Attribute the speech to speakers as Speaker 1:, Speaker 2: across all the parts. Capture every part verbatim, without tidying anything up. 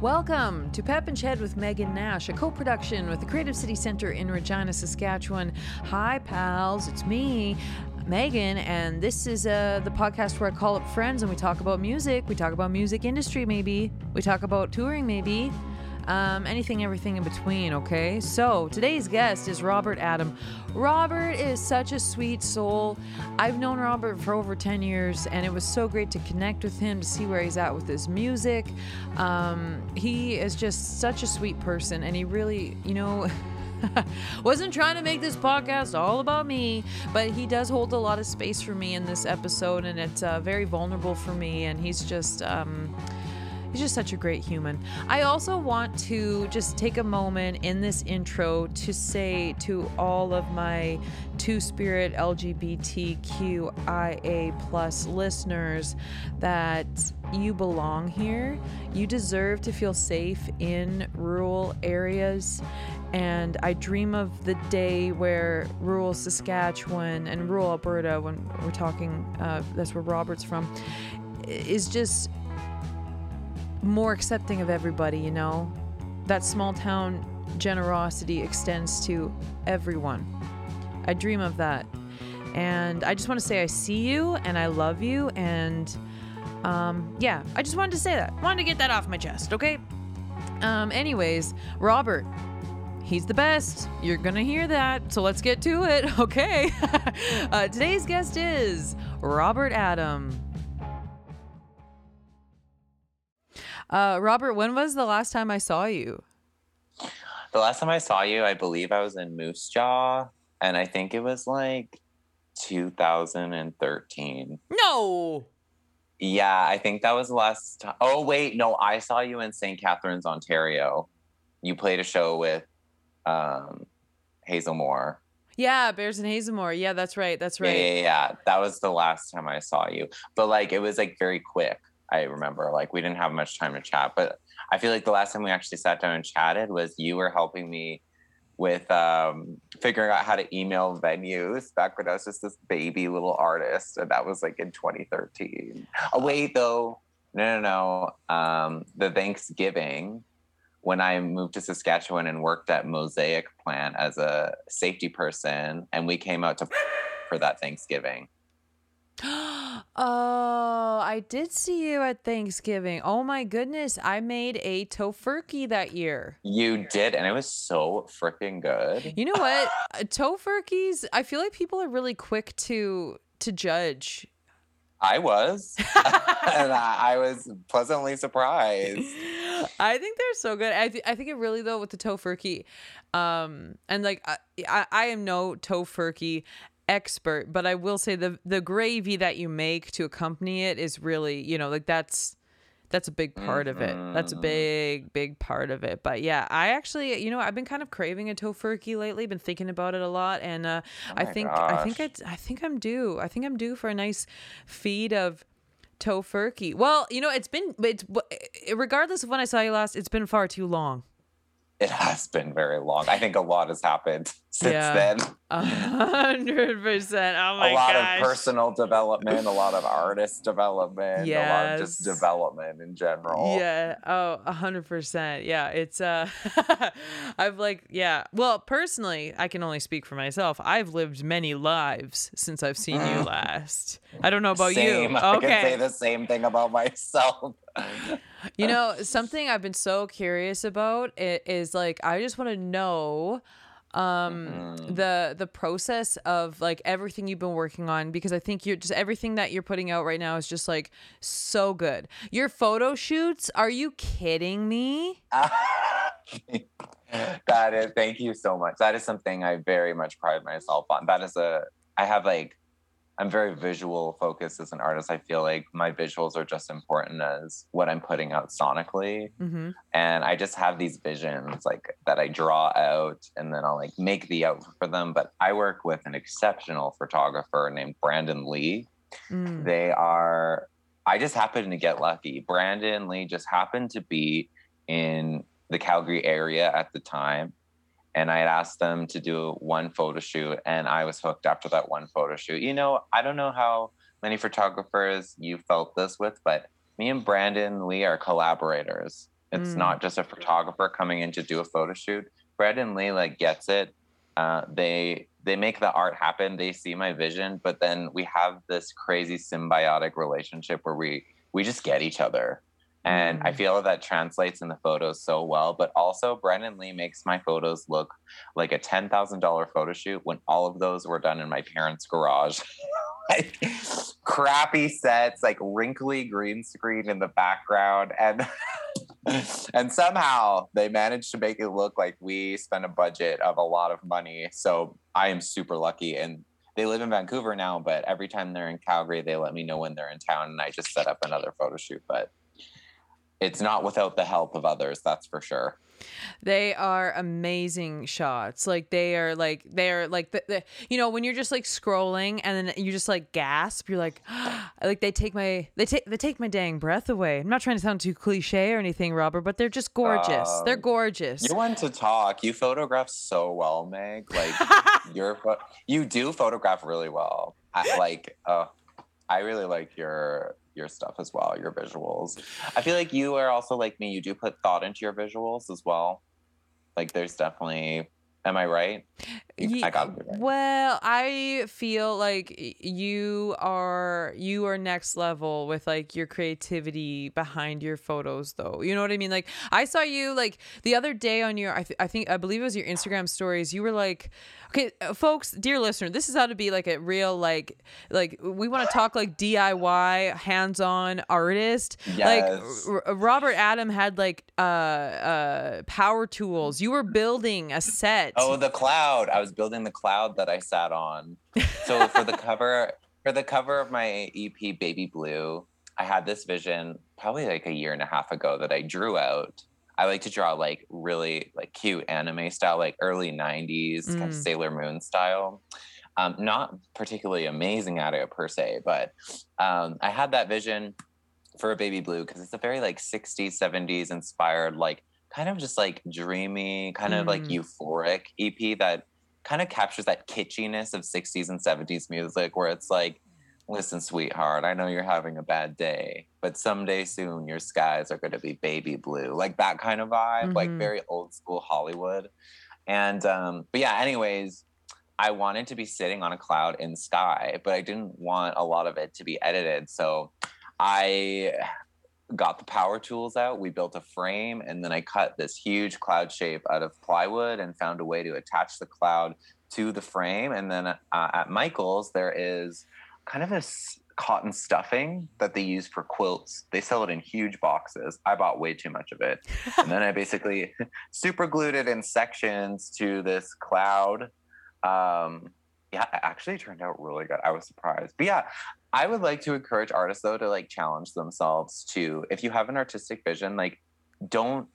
Speaker 1: Welcome to Pep and Ched with Megan Nash, a co-production with the Creative City Centre in Regina, Saskatchewan. Hi, pals. It's me, Megan, and this is uh, the podcast where I call up friends and we talk about music. We talk about music industry, maybe. We talk about touring, maybe. Um, anything, everything in between, okay? So today's guest is Robert Adam. Robert is such a sweet soul. I've known Robert for over ten years, and it was so great to connect with him, to see where he's at with his music. Um, he is just such a sweet person, and he really, you know... wasn't trying to make this podcast all about me, but he does hold a lot of space for me in this episode, and it's uh, very vulnerable for me, and he's just... Um, He's just such a great human. I also want to just take a moment in this intro to say to all of my Two-Spirit L G B T Q I A plus listeners that you belong here. You deserve to feel safe in rural areas. And I dream of the day where rural Saskatchewan and rural Alberta, when we're talking, uh, that's where Robert's from, is just... more accepting of everybody, you know? That small town generosity extends to everyone. I dream of that. And I just want to say I see you and I love you, and um, yeah, I just wanted to say that. Wanted to get that off my chest, okay? Um, anyways, Robert, he's the best. You're gonna hear that, so let's get to it, okay? uh, today's guest is Robert Adam. Uh, Robert, when was the last time I saw you?
Speaker 2: The last time I saw you, I believe I was in Moose Jaw, and I think it was like two thousand thirteen.
Speaker 1: No!
Speaker 2: Yeah, I think that was the last time. Oh, wait, no, I saw you in Saint Catharines, Ontario. You played a show with um, Hazel Moore.
Speaker 1: Yeah, Bears and Hazelmore. Yeah, that's right. That's right.
Speaker 2: Yeah, yeah, yeah. That was the last time I saw you. But, like, it was, like, very quick. I remember, like, we didn't have much time to chat, but I feel like the last time we actually sat down and chatted was you were helping me with um, figuring out how to email venues back when I was just this baby little artist. And that was like in twenty thirteen. Oh, wait, though. No, no, no. Um, the Thanksgiving, when I moved to Saskatchewan and worked at Mosaic Plant as a safety person, and we came out to for that Thanksgiving.
Speaker 1: Oh, I did see you at Thanksgiving. Oh my goodness, I made a tofurkey that year.
Speaker 2: You did, and it was so freaking good.
Speaker 1: You know what? Tofurkeys, I feel like people are really quick to to judge.
Speaker 2: I was, and I, I was pleasantly surprised.
Speaker 1: I think they're so good. I th- I think it really though with the tofurkey, um, and like I I, I am no tofurkey expert, but I will say the the gravy that you make to accompany it is really, you know, like that's that's a big part mm-hmm. of it. That's a big big part of it. But yeah, I actually, you know, I've been kind of craving a tofurkey lately. Been thinking about it a lot, and uh,
Speaker 2: oh
Speaker 1: I think
Speaker 2: gosh.
Speaker 1: I think I I think I'm due. I think I'm due for a nice feed of tofurkey. Well, you know, it's been it's regardless of when I saw you last, it's been far too long.
Speaker 2: It has been very long. I think a lot has happened since
Speaker 1: yeah,
Speaker 2: then.
Speaker 1: A hundred percent. Oh my
Speaker 2: gosh. A lot
Speaker 1: gosh.
Speaker 2: of personal development, a lot of artist development,
Speaker 1: yes.
Speaker 2: a lot of just development in general.
Speaker 1: Yeah. Oh, a hundred percent. Yeah. It's, uh, I've like, yeah. Well, personally, I can only speak for myself. I've lived many lives since I've seen you last. I don't know about
Speaker 2: same.
Speaker 1: you.
Speaker 2: I
Speaker 1: okay.
Speaker 2: can say the same thing about myself.
Speaker 1: You know, something I've been so curious about is like, I just want to know um mm-hmm. the the process of like everything you've been working on, because I think you're just everything that you're putting out right now is just like so good. Your photo shoots, are you kidding me?
Speaker 2: That is, thank you so much. That is something I very much pride myself on. That is a, I have like, I'm very visual focused as an artist. I feel like my visuals are just important as what I'm putting out sonically.
Speaker 1: Mm-hmm.
Speaker 2: And I just have these visions like that I draw out, and then I'll like make the outfit for them. But I work with an exceptional photographer named Brandon Lee. Mm. They are, I just happened to get lucky. Brandon Lee just happened to be in the Calgary area at the time. And I had asked them to do one photo shoot, and I was hooked after that one photo shoot. You know, I don't know how many photographers you felt this with, but me and Brandon Lee are collaborators. It's
Speaker 1: Mm.
Speaker 2: not just a photographer coming in to do a photo shoot. Fred and Lee like gets it. Uh, they they make the art happen. They see my vision, but then we have this crazy symbiotic relationship where we we just get each other. And I
Speaker 1: Mm.
Speaker 2: feel that translates in the photos so well. But also, Brendan Lee makes my photos look like a ten thousand dollars photo shoot when all of those were done in my parents' garage. Like crappy sets, like wrinkly green screen in the background. And and somehow they managed to make it look like we spent a budget of a lot of money. So I am super lucky. And they live in Vancouver now, but every time they're in Calgary, they let me know when they're in town and I just set up another photo shoot. But it's not without the help of others, that's for sure.
Speaker 1: They are amazing shots. Like they are like they're like the, the you know when you're just like scrolling and then you just like gasp. You're like, like they take my they take they take my dang breath away. I'm not trying to sound too cliche or anything, Robert, but they're just gorgeous.
Speaker 2: Uh,
Speaker 1: they're gorgeous.
Speaker 2: You want to talk. You photograph so well, Meg. Like you're you do photograph really well. I, like uh, I really like your your stuff as well, your visuals. I feel like you are also like me. You do put thought into your visuals as well. Like there's definitely, am I right?
Speaker 1: Ye-
Speaker 2: I gotta be right.
Speaker 1: Well, I feel like you are you are next level with like your creativity behind your photos, though. You know what I mean? Like I saw you like the other day on your I, th- I think I believe it was your Instagram stories. You were like, okay, uh, folks, dear listener, this is how to be like a real like like we want to talk like D I Y hands-on artist.
Speaker 2: Yes.
Speaker 1: Like R- Robert Adam had like uh uh power tools. You were building a set.
Speaker 2: Oh, the cloud. I was building the cloud that I sat on. So for the cover for the cover of my E P Baby Blue, I had this vision probably like a year and a half ago that I drew out. I like to draw like really like cute anime style, like early nineties
Speaker 1: Mm.
Speaker 2: kind of Sailor Moon style. Um, not particularly amazing at it per se, but um, I had that vision for a Baby Blue because it's a very like sixties, seventies inspired, like kind of just like dreamy, kind of like
Speaker 1: Mm.
Speaker 2: euphoric E P that kind of captures that kitschiness of sixties and seventies music where it's like, listen, sweetheart, I know you're having a bad day, but someday soon your skies are going to be baby blue. Like that kind of vibe, like
Speaker 1: Mhm.
Speaker 2: very old school Hollywood. And, um, but yeah, anyways, I wanted to be sitting on a cloud in sky, but I didn't want a lot of it to be edited. So I got the power tools out. We built a frame, and then I cut this huge cloud shape out of plywood and found a way to attach the cloud to the frame. And then uh, at Michael's, there is kind of this cotton stuffing that they use for quilts. They sell it in huge boxes. I bought way too much of it. And then I basically super glued it in sections to this cloud. Um, yeah, it actually turned out really good. I was surprised. But yeah, I would like to encourage artists though to like challenge themselves to, if you have an artistic vision, like don't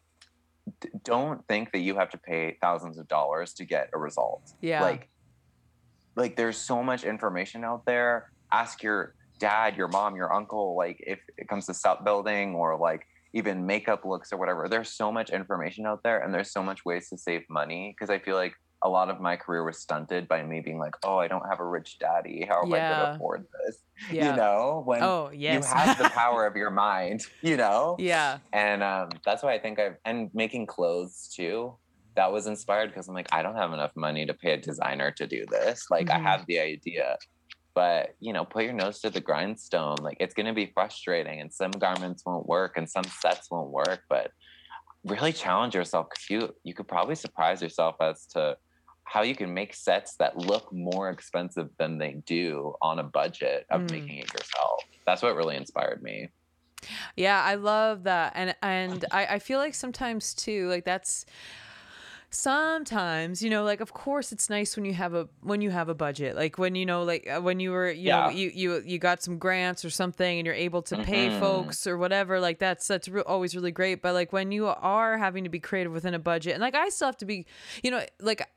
Speaker 2: don't think that you have to pay thousands of dollars to get a result.
Speaker 1: Yeah.
Speaker 2: Like like there's so much information out there. Ask your dad, your mom, your uncle, like if it comes to set building or like even makeup looks or whatever. There's so much information out there and there's so much ways to save money. Because I feel like a lot of my career was stunted by me being like, oh, I don't have a rich daddy. How am I going
Speaker 1: Yeah.
Speaker 2: to afford this?
Speaker 1: Yeah.
Speaker 2: You know, when
Speaker 1: Oh, yes.
Speaker 2: you have the power of your mind, you know?
Speaker 1: Yeah.
Speaker 2: And um, that's why I think I've, and making clothes too, that was inspired because I'm like, I don't have enough money to pay a designer to do this. Like,
Speaker 1: Mhm.
Speaker 2: I have the idea, but, you know, put your nose to the grindstone. Like, it's going to be frustrating and some garments won't work and some sets won't work, but really challenge yourself because you, you could probably surprise yourself as to how you can make sets that look more expensive than they do on a budget of
Speaker 1: Mm.
Speaker 2: making it yourself. That's what really inspired me.
Speaker 1: Yeah, I love that. And and I, I feel like sometimes too, like that's sometimes, you know, like of course it's nice when you have a when you have a budget. Like when you know, like uh, when you were, you know,
Speaker 2: Yeah.
Speaker 1: you you you got some grants or something and you're able to pay
Speaker 2: Mhm.
Speaker 1: folks or whatever, like that's that's re- always really great. But like when you are having to be creative within a budget, and like I still have to be, you know, like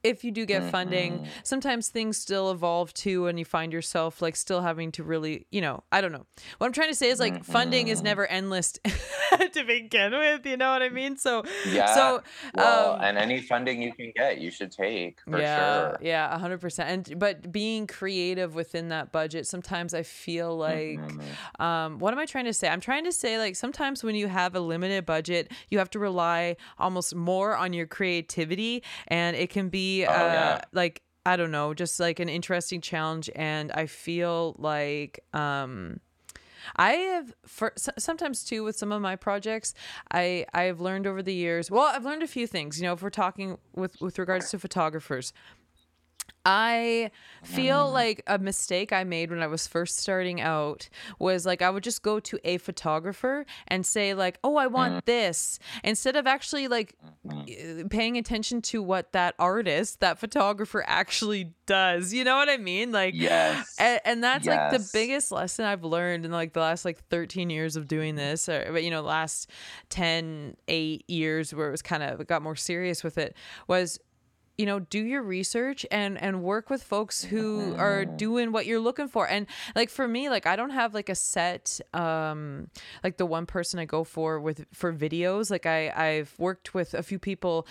Speaker 1: if you do get funding,
Speaker 2: Mm-hmm.
Speaker 1: sometimes things still evolve too, and you find yourself like still having to really, you know, I don't know. What I'm trying to say is like funding is
Speaker 2: Mm-hmm.
Speaker 1: never endless to begin with. You know what I mean? So,
Speaker 2: Yeah.
Speaker 1: so,
Speaker 2: Well,
Speaker 1: um,
Speaker 2: and any funding you can get, you should take for
Speaker 1: yeah,
Speaker 2: sure.
Speaker 1: yeah, a hundred percent. And but being creative within that budget, sometimes I feel like,
Speaker 2: Mm-hmm.
Speaker 1: um, what am I trying to say? I'm trying to say like sometimes when you have a limited budget, you have to rely almost more on your creativity, and it can be
Speaker 2: Oh
Speaker 1: uh
Speaker 2: yeah.
Speaker 1: like I don't know, just like an interesting challenge. And I feel like um I have for s- sometimes too with some of my projects, I I have learned over the years. Well, I've learned a few things. You know, if we're talking with with regards to photographers, I feel
Speaker 2: Mm-hmm.
Speaker 1: like a mistake I made when I was first starting out was like I would just go to a photographer and say like, "Oh, I want this," instead of actually like
Speaker 2: Mm-hmm.
Speaker 1: uh, paying attention to what that artist, that photographer actually does. You know what I mean? Like,
Speaker 2: Yes.
Speaker 1: and, and that's like the
Speaker 2: Yes.
Speaker 1: biggest lesson I've learned in like the last like thirteen years of doing this, or but you know, last ten, eight years where it was kind of got more serious with it was, you know, do your research and and work with folks who are
Speaker 2: Mm-hmm.
Speaker 1: doing what you're looking for. And like for me, like I don't have like a set um like the one person I go for with for videos. Like I I've worked with a few people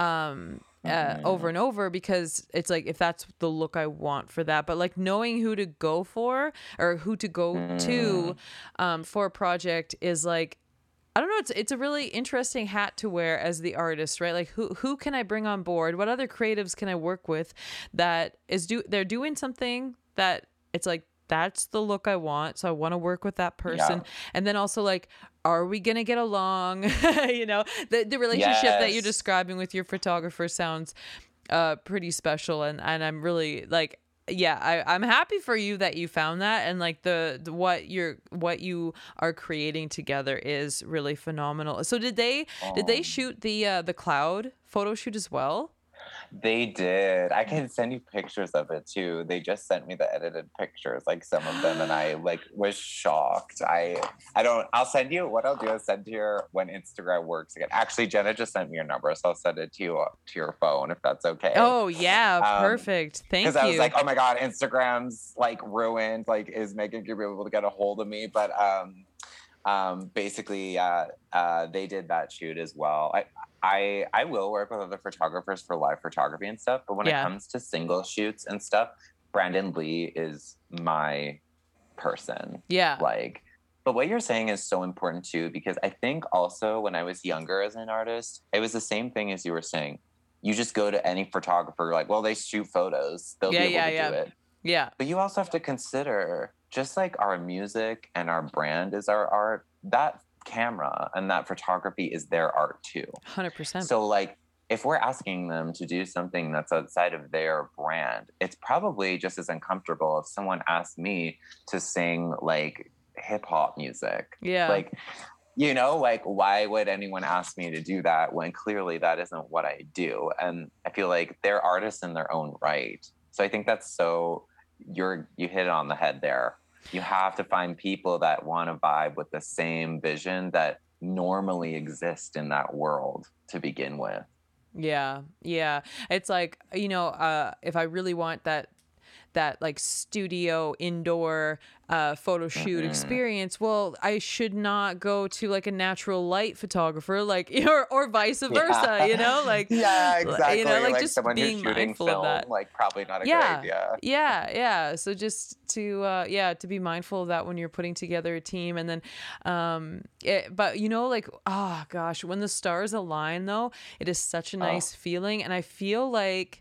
Speaker 1: um uh, over
Speaker 2: Mm-hmm.
Speaker 1: and over because it's like if that's the look I want for that, but like knowing who to go for or who to go
Speaker 2: Mm-hmm.
Speaker 1: to um for a project is like I don't know. It's it's a really interesting hat to wear as the artist, right? Like who who can I bring on board? What other creatives can I work with that is do they're doing something that it's like that's the look I want, so I want to work with that
Speaker 2: Yeah.
Speaker 1: person. And then also like, are we gonna get along? You know, the the relationship that you're
Speaker 2: Yes.
Speaker 1: describing with your photographer sounds uh pretty special, and and I'm really like yeah I, I'm happy for you that you found that, and like the, the what you're what you are creating together is really phenomenal. So did they did they
Speaker 2: Um,
Speaker 1: shoot the uh the cloud photo shoot as well?
Speaker 2: They did. I can send you pictures of it too. They just sent me the edited pictures, like some of them, and I like was shocked. I I don't. I'll send you. What I'll do is send you when Instagram works again. Actually, Jenna just sent me your number, so I'll send it to you uh, to your phone if that's okay.
Speaker 1: Oh yeah,
Speaker 2: Um,
Speaker 1: perfect,
Speaker 2: because
Speaker 1: thank
Speaker 2: I was like,
Speaker 1: you.
Speaker 2: oh my god, Instagram's like ruined. Like, is Megan gonna be able to get a hold of me? But um, um, basically, uh, uh, they did that shoot as well. I, I, I will work with other photographers for live photography and stuff, but when it
Speaker 1: Yeah,
Speaker 2: comes to single shoots and stuff, Brandon Lee is my person.
Speaker 1: yeah,
Speaker 2: Like, but what you're saying is so important too, because I think also when I was younger as an artist, it was the same thing as you were saying. You just go to any photographer, like, well, they shoot photos, they'll
Speaker 1: yeah,
Speaker 2: be able
Speaker 1: yeah,
Speaker 2: to do
Speaker 1: yeah,
Speaker 2: it.
Speaker 1: yeah,
Speaker 2: But you also have to consider, just like our music and our brand is our art, that camera and that photography is their art too.
Speaker 1: one hundred percent.
Speaker 2: So, like, if we're asking them to do something that's outside of their brand, it's probably just as uncomfortable if someone asked me to sing like hip hop music.
Speaker 1: Yeah,
Speaker 2: Like, you know, like, why would anyone ask me to do that when clearly that isn't what I do? And I feel like they're artists in their own right. So I think that's so, you're, you hit it on the head there. You have to find people that want to vibe with the same vision that normally exist in that world to begin with.
Speaker 1: yeah, yeah. It's like, you know, uh if I really want that that like studio indoor uh photo shoot
Speaker 2: Mm-hmm.
Speaker 1: experience, well I should not go to like a natural light photographer, like or, or vice versa, you know,
Speaker 2: Yeah.
Speaker 1: like
Speaker 2: Yeah,
Speaker 1: l- you
Speaker 2: exactly.
Speaker 1: know, like
Speaker 2: Like
Speaker 1: just
Speaker 2: someone who's
Speaker 1: being
Speaker 2: shooting
Speaker 1: mindful of
Speaker 2: film,
Speaker 1: that.
Speaker 2: like probably not a good
Speaker 1: Yeah.
Speaker 2: idea.
Speaker 1: Yeah, yeah. So just to uh yeah, to be mindful of that when you're putting together a team. And then um it, but you know, like oh gosh, when the stars align though, it is such a
Speaker 2: Oh,
Speaker 1: nice feeling. And I feel like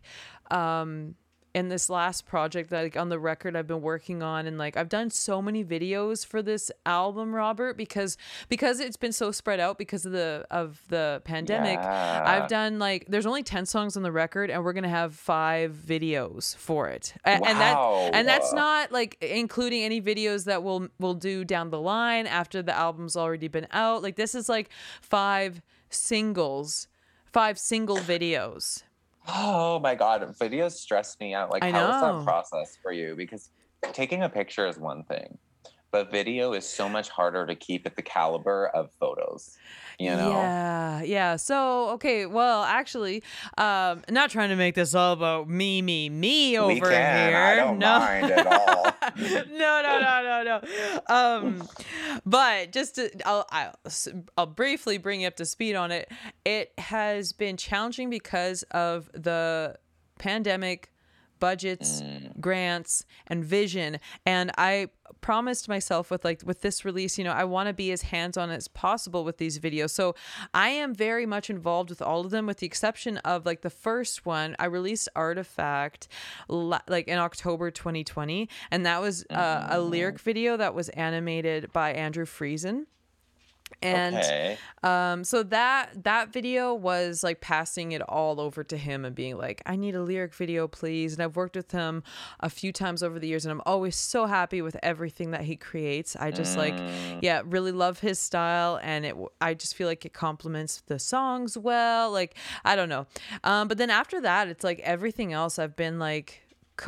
Speaker 1: um in this last project that like on the record I've been working on, and like I've done so many videos for this album, Robert, because because it's been so spread out because of the of the pandemic. I've
Speaker 2: yeah.
Speaker 1: done like there's only ten songs on the record, and we're going to have five videos for it. A- And that and that's
Speaker 2: Wow.
Speaker 1: not like including any videos that we'll we'll do down the line after the album's already been out. Like this is like five singles, five single videos.
Speaker 2: Oh my God. Videos stress me out. Like,
Speaker 1: I
Speaker 2: how is that
Speaker 1: know.
Speaker 2: process for you? Because taking a picture is one thing, but video is so much harder to keep at the caliber of photos, you know?
Speaker 1: Yeah, yeah. So, okay, well, actually, um, not trying to make this all about me, me, me over
Speaker 2: We can.
Speaker 1: here.
Speaker 2: I don't
Speaker 1: no.
Speaker 2: mind at all.
Speaker 1: no, no, no, no, no. Um, but just to, I'll, I'll, I'll briefly bring you up to speed on it. It has been challenging because of the pandemic, budgets,
Speaker 2: Mm.
Speaker 1: grants, and vision. And I promised myself with like with this release, you know, I want to be as hands-on as possible with these videos. So I am very much involved with all of them, with the exception of like the first one. I released Artifact la- like in October twenty twenty, and that was uh, a lyric video that was animated by Andrew Friesen. And
Speaker 2: Okay.
Speaker 1: um so that that video was like passing it all over to him and being like, I need a lyric video, please. And I've worked with him a few times over the years, and I'm always so happy with everything that he creates. I just like
Speaker 2: Mm.
Speaker 1: yeah, really love his style, and it I just feel like it complements the songs well. Like, I don't know. Um but then after that, it's like everything else I've been like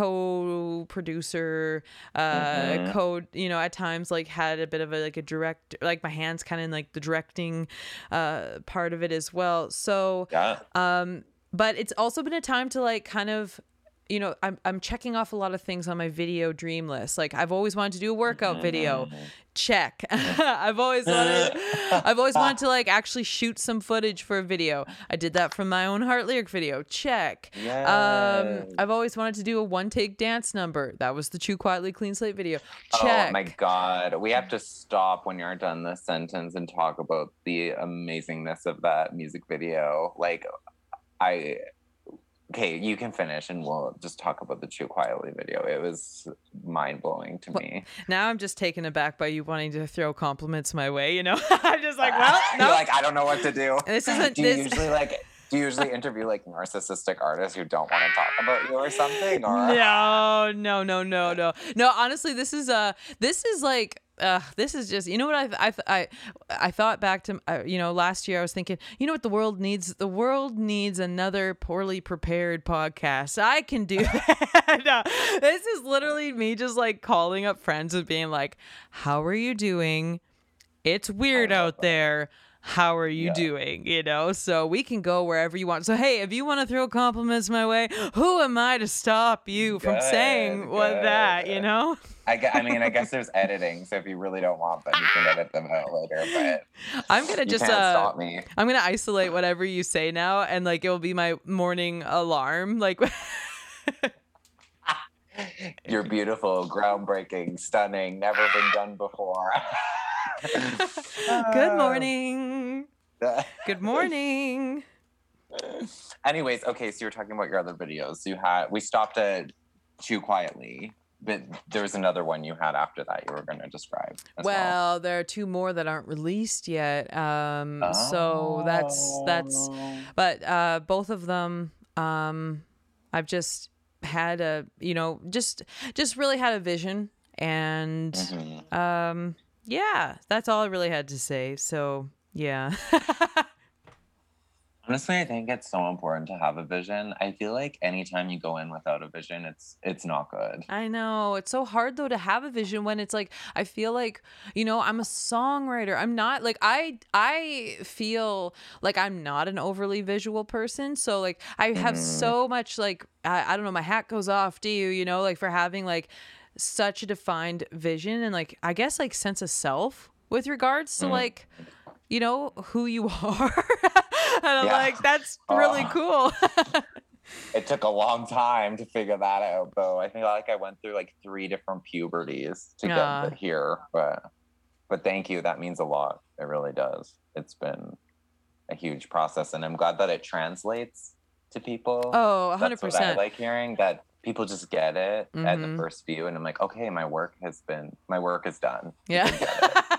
Speaker 1: co-producer, uh
Speaker 2: Mhm.
Speaker 1: co you know, at times like had a bit of a like a direct, like my hands kind of in like the directing uh part of it as well. So
Speaker 2: Yeah.
Speaker 1: um but it's also been a time to like kind of, you know, I'm I'm checking off a lot of things on my video dream list. Like, I've always wanted to do a workout video. Check. I've always wanted I've always wanted to like actually shoot some footage for a video. I did that from my own Heart lyric video. Check. Um
Speaker 2: Yes.
Speaker 1: I've always wanted to do a one take dance number. That was the Chew Quietly Clean Slate video. Check.
Speaker 2: Oh my God. We have to stop when you're done this sentence and talk about the amazingness of that music video. Like, I, okay, you can finish and we'll just talk about the Chew Quietly video. It was mind blowing to
Speaker 1: Well,
Speaker 2: me.
Speaker 1: Now I'm just taken aback by you wanting to throw compliments my way, you know? I'm just like, well,
Speaker 2: You're
Speaker 1: no.
Speaker 2: like, I don't know what to do.
Speaker 1: This isn't
Speaker 2: Do you
Speaker 1: this
Speaker 2: usually like, do you usually interview like narcissistic artists who don't want to talk about you or something? Or
Speaker 1: No, no, no, no, no. No, honestly, this is uh this is like uh this is just, you know what I I I I thought back to uh, you know, last year I was thinking, you know what the world needs? The world needs another poorly prepared podcast. I can do that. No, this is literally me just like calling up friends and being like, "How are you doing? It's weird
Speaker 2: I love
Speaker 1: out there. How are you
Speaker 2: Yeah.
Speaker 1: doing?" You know, so we can go wherever you want. So, hey, if you want to throw compliments my way, who am I to stop you from
Speaker 2: Good,
Speaker 1: saying what that, you
Speaker 2: good.
Speaker 1: know?
Speaker 2: I, gue- I mean, I guess there's editing, so if you really don't want them, you can edit them out later. But
Speaker 1: I'm going to
Speaker 2: you
Speaker 1: just,
Speaker 2: can't
Speaker 1: uh,
Speaker 2: stop me.
Speaker 1: I'm going to isolate whatever you say now, and like it will be my morning alarm. Like,
Speaker 2: You're beautiful, groundbreaking, stunning, never been done before.
Speaker 1: good morning. Good morning.
Speaker 2: Anyways, okay, so you were talking about your other videos. You had we stopped at Chew Quietly, but there was another one you had after that you were going to describe. As well,
Speaker 1: Well, there are two more that aren't released yet. Um, so that's that's.
Speaker 2: Oh.
Speaker 1: But uh, both of them, um, I've just had a, you know, just just really had a vision, and
Speaker 2: Mhm.
Speaker 1: um, yeah, that's all I really had to say. So yeah.
Speaker 2: Honestly, I think it's so important to have a vision. I feel like anytime you go in without a vision, it's it's not good.
Speaker 1: I know. It's so hard though to have a vision when it's like, I feel like, you know, I'm a songwriter. I'm not like I I feel like I'm not an overly visual person. So like I have
Speaker 2: Mhm.
Speaker 1: so much like I, I don't know, my hat goes off to you, you know, like for having like such a defined vision and like I guess like sense of self with regards to
Speaker 2: Mm.
Speaker 1: like, you know, who you are. And I'm
Speaker 2: Yeah.
Speaker 1: like, that's really
Speaker 2: Oh.
Speaker 1: cool.
Speaker 2: It took a long time to figure that out, though. I think like I went through like three different puberties to
Speaker 1: Yeah.
Speaker 2: get to here, but but thank you. That means a lot. It really does. It's been a huge process, and I'm glad that it translates to people.
Speaker 1: Oh, one hundred
Speaker 2: That's what I
Speaker 1: percent.
Speaker 2: like hearing, that people just get it at the
Speaker 1: Mhm.
Speaker 2: first view, and I'm like, okay, my work has been, my work is done.
Speaker 1: Yeah.
Speaker 2: People get it.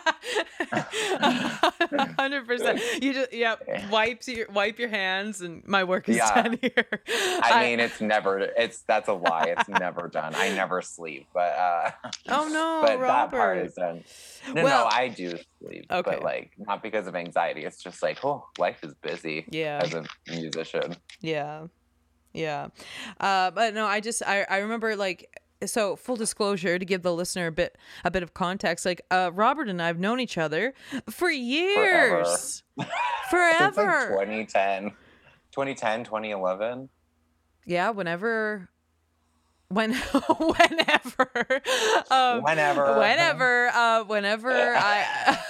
Speaker 1: Hundred percent. You just yep. Wipes your wipe your hands and my work is
Speaker 2: Yeah.
Speaker 1: done here.
Speaker 2: I mean, it's never, it's, that's a lie. It's never done. I never sleep, but, uh,
Speaker 1: oh no,
Speaker 2: but that part
Speaker 1: Robert.
Speaker 2: is done. No,
Speaker 1: Well-
Speaker 2: no, I do sleep,
Speaker 1: Okay.
Speaker 2: but like, not because of anxiety. It's just like, oh, life is busy
Speaker 1: Yeah.
Speaker 2: as a musician.
Speaker 1: Yeah. Yeah. Uh, but no, I just I, I remember like so full disclosure to give the listener a bit a bit of context, like uh, Robert and I have known each other for years, forever.
Speaker 2: Since like twenty ten, twenty ten, twenty eleven.
Speaker 1: Yeah, whenever. When, whenever, um,
Speaker 2: whenever,
Speaker 1: whenever, uh, whenever I,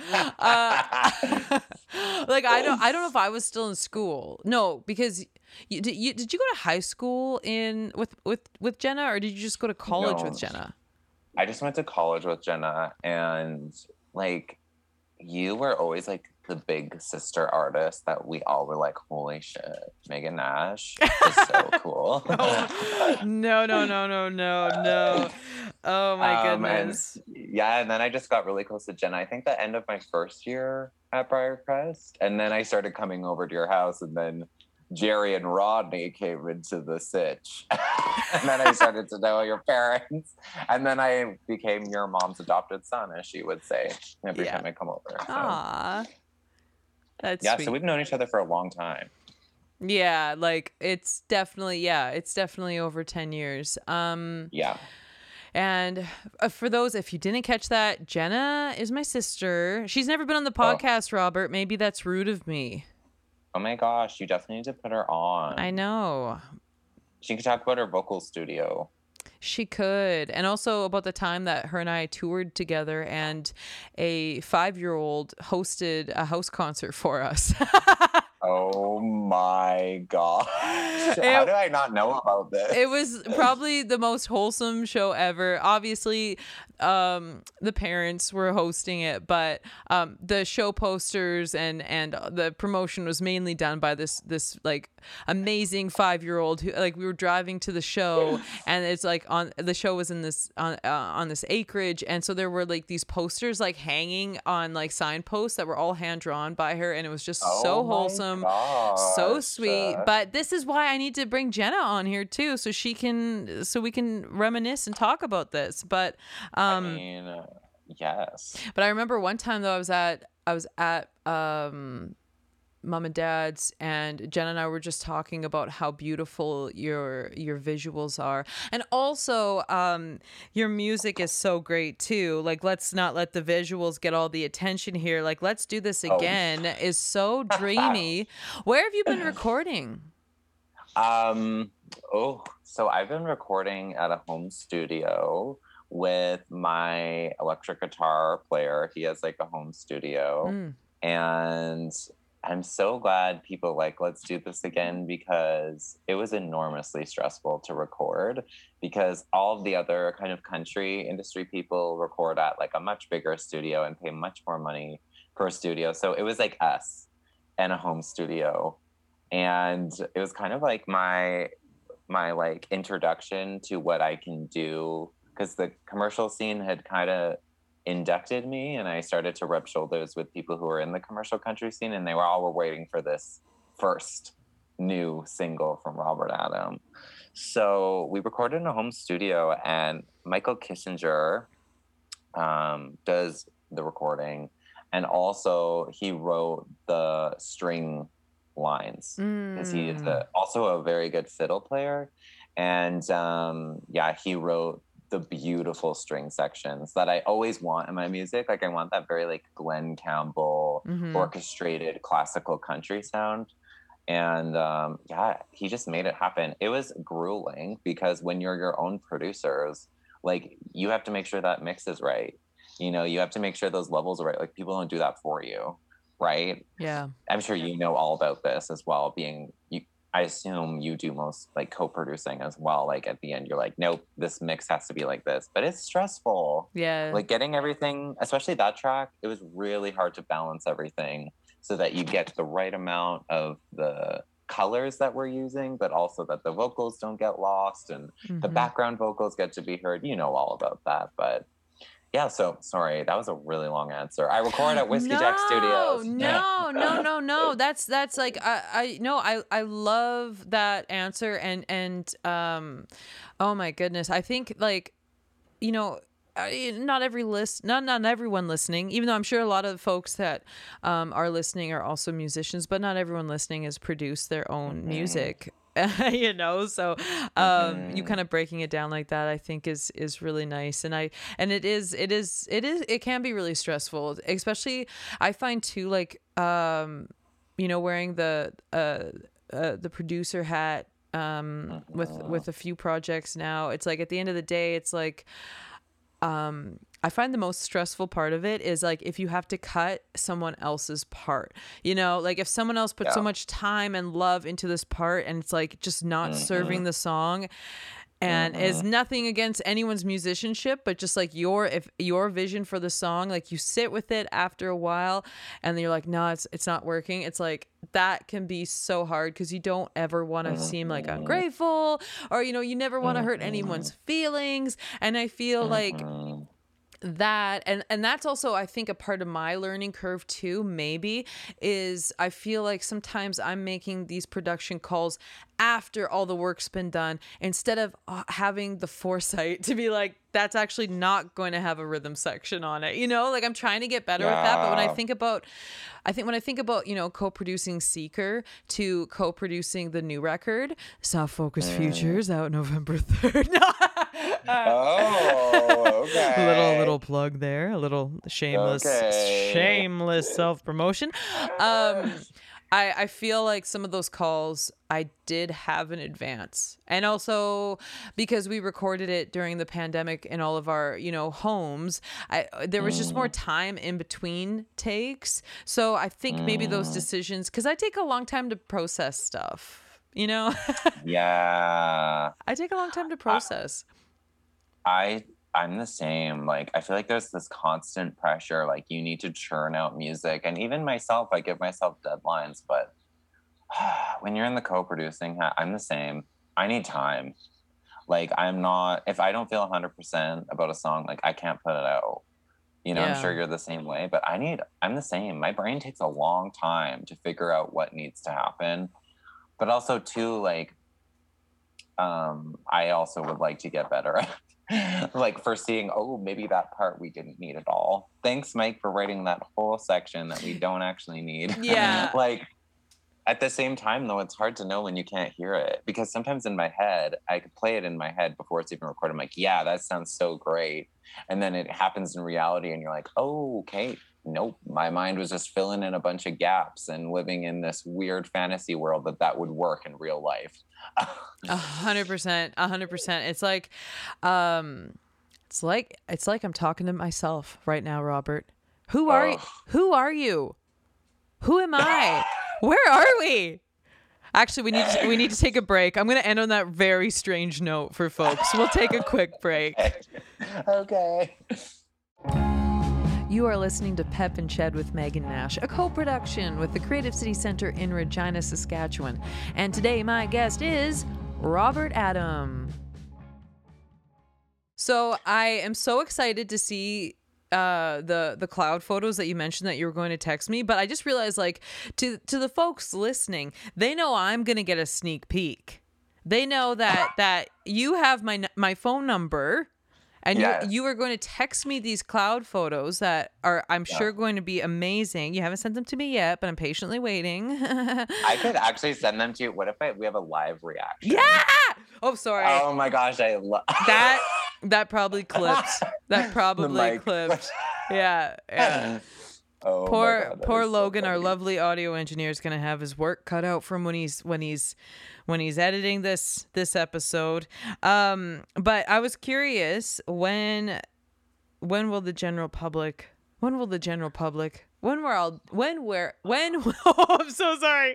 Speaker 1: uh, like I don't, I don't know if I was still in school. No, because you did. You did you go to high school in with with with Jenna, or did you just go to college
Speaker 2: No.
Speaker 1: with Jenna?
Speaker 2: I just went to college with Jenna, and like, you were always like the big sister artist that we all were like, holy shit, Megan Nash is so cool.
Speaker 1: no, no, no, no, no, no. Oh my
Speaker 2: um,
Speaker 1: goodness.
Speaker 2: And, yeah, and then I just got really close to Jenna. I think the end of my first year at Briarcrest, and then I started coming over to your house, and then Jerry and Rodney came into the sitch. And then I started to know your parents. And then I became your mom's adopted son, as she would say every
Speaker 1: Yeah.
Speaker 2: time I come over. So.
Speaker 1: Aww. That's
Speaker 2: yeah,
Speaker 1: sweet.
Speaker 2: so we've known each other for a long time.
Speaker 1: Yeah, like it's definitely, yeah, it's definitely over ten years. Um,
Speaker 2: Yeah.
Speaker 1: And uh, for those, if you didn't catch that, Jenna is my sister. She's never been on the podcast, oh. Robert. Maybe that's rude of me.
Speaker 2: Oh my gosh, you definitely need to put her on.
Speaker 1: I know.
Speaker 2: She could talk about her vocal studio.
Speaker 1: She could. And also about the time that her and I toured together and a five-year-old hosted a house concert for us.
Speaker 2: Oh my gosh.
Speaker 1: It,
Speaker 2: How do I not know about this?
Speaker 1: It was probably the most wholesome show ever. Obviously, um, the parents were hosting it, but um, the show posters and, and the promotion was mainly done by this this like amazing five-year-old who, like, we were driving to the show, and it's like on the show was in this on uh, on this acreage, and so there were like these posters like hanging on like signposts that were all hand drawn by her, and it was just
Speaker 2: oh
Speaker 1: so wholesome,
Speaker 2: gosh.
Speaker 1: so sweet. But this is why I need to bring Jenna on here too, so she can so we can reminisce and talk about this. But um,
Speaker 2: I mean, uh, yes.
Speaker 1: But I remember one time though I was at I was at um. Mom and Dad's, and Jen and I were just talking about how beautiful your your visuals are, and also um your music is so great too. Like, let's not let the visuals get all the attention here. Like, let's do this again oh. is so dreamy. Where have you been recording?
Speaker 2: Um oh, so I've been recording at a home studio with my electric guitar player. He has like a home studio, mm. and I'm so glad people like, let's do this again, because it was enormously stressful to record, because all of the other kind of country industry people record at like a much bigger studio and pay much more money per studio. So it was like us and a home studio. And it was kind of like my, my like introduction to what I can do, because the commercial scene had kind of inducted me, and I started to rub shoulders with people who were in the commercial country scene, and they were all were waiting for this first new single from Robert Adam. So we recorded in a home studio, and Michael Kissinger um, does the recording, and also he wrote the string lines, because mm. he is a, also a very good fiddle player. And um, yeah, he wrote the beautiful string sections that I always want in my music. Like, I want that very like Glenn Campbell mm-hmm. orchestrated classical country sound. And um, yeah, he just made it happen. It was grueling, because when you're your own producers, like, you have to make sure that mix is right. You know, you have to make sure those levels are right. Like, people don't do that for you, right?
Speaker 1: Yeah.
Speaker 2: I'm sure you know all about this as well, being you. I assume you do most like co-producing as well. Like, at the end, you're like, nope, this mix has to be like this. But it's stressful.
Speaker 1: Yeah.
Speaker 2: Like, getting everything, especially that track, it was really hard to balance everything so that you get the right amount of the colors that we're using, but also that the vocals don't get lost and mm-hmm. the background vocals get to be heard. You know all about that. But yeah, so sorry, that was a really long answer. I record at Whiskey
Speaker 1: no,
Speaker 2: Jack Studios.
Speaker 1: No, no, no, no. That's that's like I, I no, I I love that answer, and and um, oh my goodness, I think like, you know, not every list, not not everyone listening, even though I'm sure a lot of folks that um are listening are also musicians, but not everyone listening has produced their own mm-hmm. music. you know, so um mm-hmm. you kind of breaking it down like that, I think is is really nice. And I and it is it is it is it can be really stressful, especially I find too, like um you know, wearing the uh, uh the producer hat um with with a few projects now. It's like at the end of the day, it's like um I find the most stressful part of it is like if you have to cut someone else's part, you know, like if someone else put yeah. so much time and love into this part and it's like just not mm-hmm. serving the song. And mm-hmm. is nothing against anyone's musicianship, but just like your if your vision for the song, like you sit with it after a while and then you're like, no, it's it's not working. It's like that can be so hard because you don't ever want to mm-hmm. seem like ungrateful, or, you know, you never want to mm-hmm. hurt anyone's feelings. And I feel mm-hmm. like that and and that's also, I think, a part of my learning curve too, maybe, is I feel like sometimes I'm making these production calls after all the work's been done, instead of uh, having the foresight to be like, that's actually not going to have a rhythm section on it, you know, like I'm trying to get better yeah. with that. But when I think about I think when I think about, you know, co-producing Seeker to co-producing the new record, Soft Focus mm. Futures, out November third.
Speaker 2: Oh, okay.
Speaker 1: little little plug there, a little shameless okay. shameless self-promotion. Um I, I feel like some of those calls I did have in advance. And also because we recorded it during the pandemic in all of our, you know, homes, I, there was mm. just more time in between takes. So I think mm. maybe those decisions, because I take a long time to process stuff, you know?
Speaker 2: Yeah.
Speaker 1: I take a long time to process.
Speaker 2: I... I'm the same. Like, I feel like there's this constant pressure. Like, you need to churn out music. And even myself, I give myself deadlines. But when you're in the co-producing, I'm the same. I need time. Like, I'm not, if I don't feel one hundred percent about a song, like, I can't put it out. You know, yeah. I'm sure you're the same way. But I need, I'm the same. My brain takes a long time to figure out what needs to happen. But also, too, like, um, I also would like to get better at like foreseeing, oh, maybe that part we didn't need at all. Thanks, Mike, for writing that whole section that we don't actually need.
Speaker 1: Yeah.
Speaker 2: Like, at the same time, though, it's hard to know when you can't hear it, because sometimes in my head, I could play it in my head before it's even recorded. I'm like, yeah, that sounds so great. And then it happens in reality and you're like, oh, okay. Nope. My mind was just filling in a bunch of gaps and living in this weird fantasy world that that would work in real life.
Speaker 1: A hundred percent, a hundred percent. It's like, um, it's like, it's like I'm talking to myself right now, Robert. Who are you? Who are you? Who am I? Where are we? Actually, we need to, we need to take a break. I'm going to end on that very strange note for folks. We'll take a quick break.
Speaker 2: Okay.
Speaker 1: You are listening to Pep and Ched with Megan Nash, a co-production with the Creative City Centre in Regina, Saskatchewan. And today my guest is Robert Adam. So I am so excited to see uh the the cloud photos that you mentioned that you were going to text me, but I just realized, like, to to the folks listening, they know I'm going to get a sneak peek. They know that that you have my my phone number. And yes. you you are going to text me these cloud photos that are, I'm yeah. sure, going to be amazing. You haven't sent them to me yet, but I'm patiently waiting.
Speaker 2: I could actually send them to you. What if I, we have a live reaction?
Speaker 1: Yeah! Oh, sorry.
Speaker 2: Oh my gosh, I love
Speaker 1: that. That probably clipped. That probably clipped. Yeah. Yeah.
Speaker 2: Oh,
Speaker 1: poor
Speaker 2: God,
Speaker 1: poor Logan,
Speaker 2: so
Speaker 1: our lovely audio engineer, is going to have his work cut out from when he's when he's when he's editing this this episode. Um, but I was curious, when when will the general public when will the general public when we're all when we're when oh, I'm so sorry.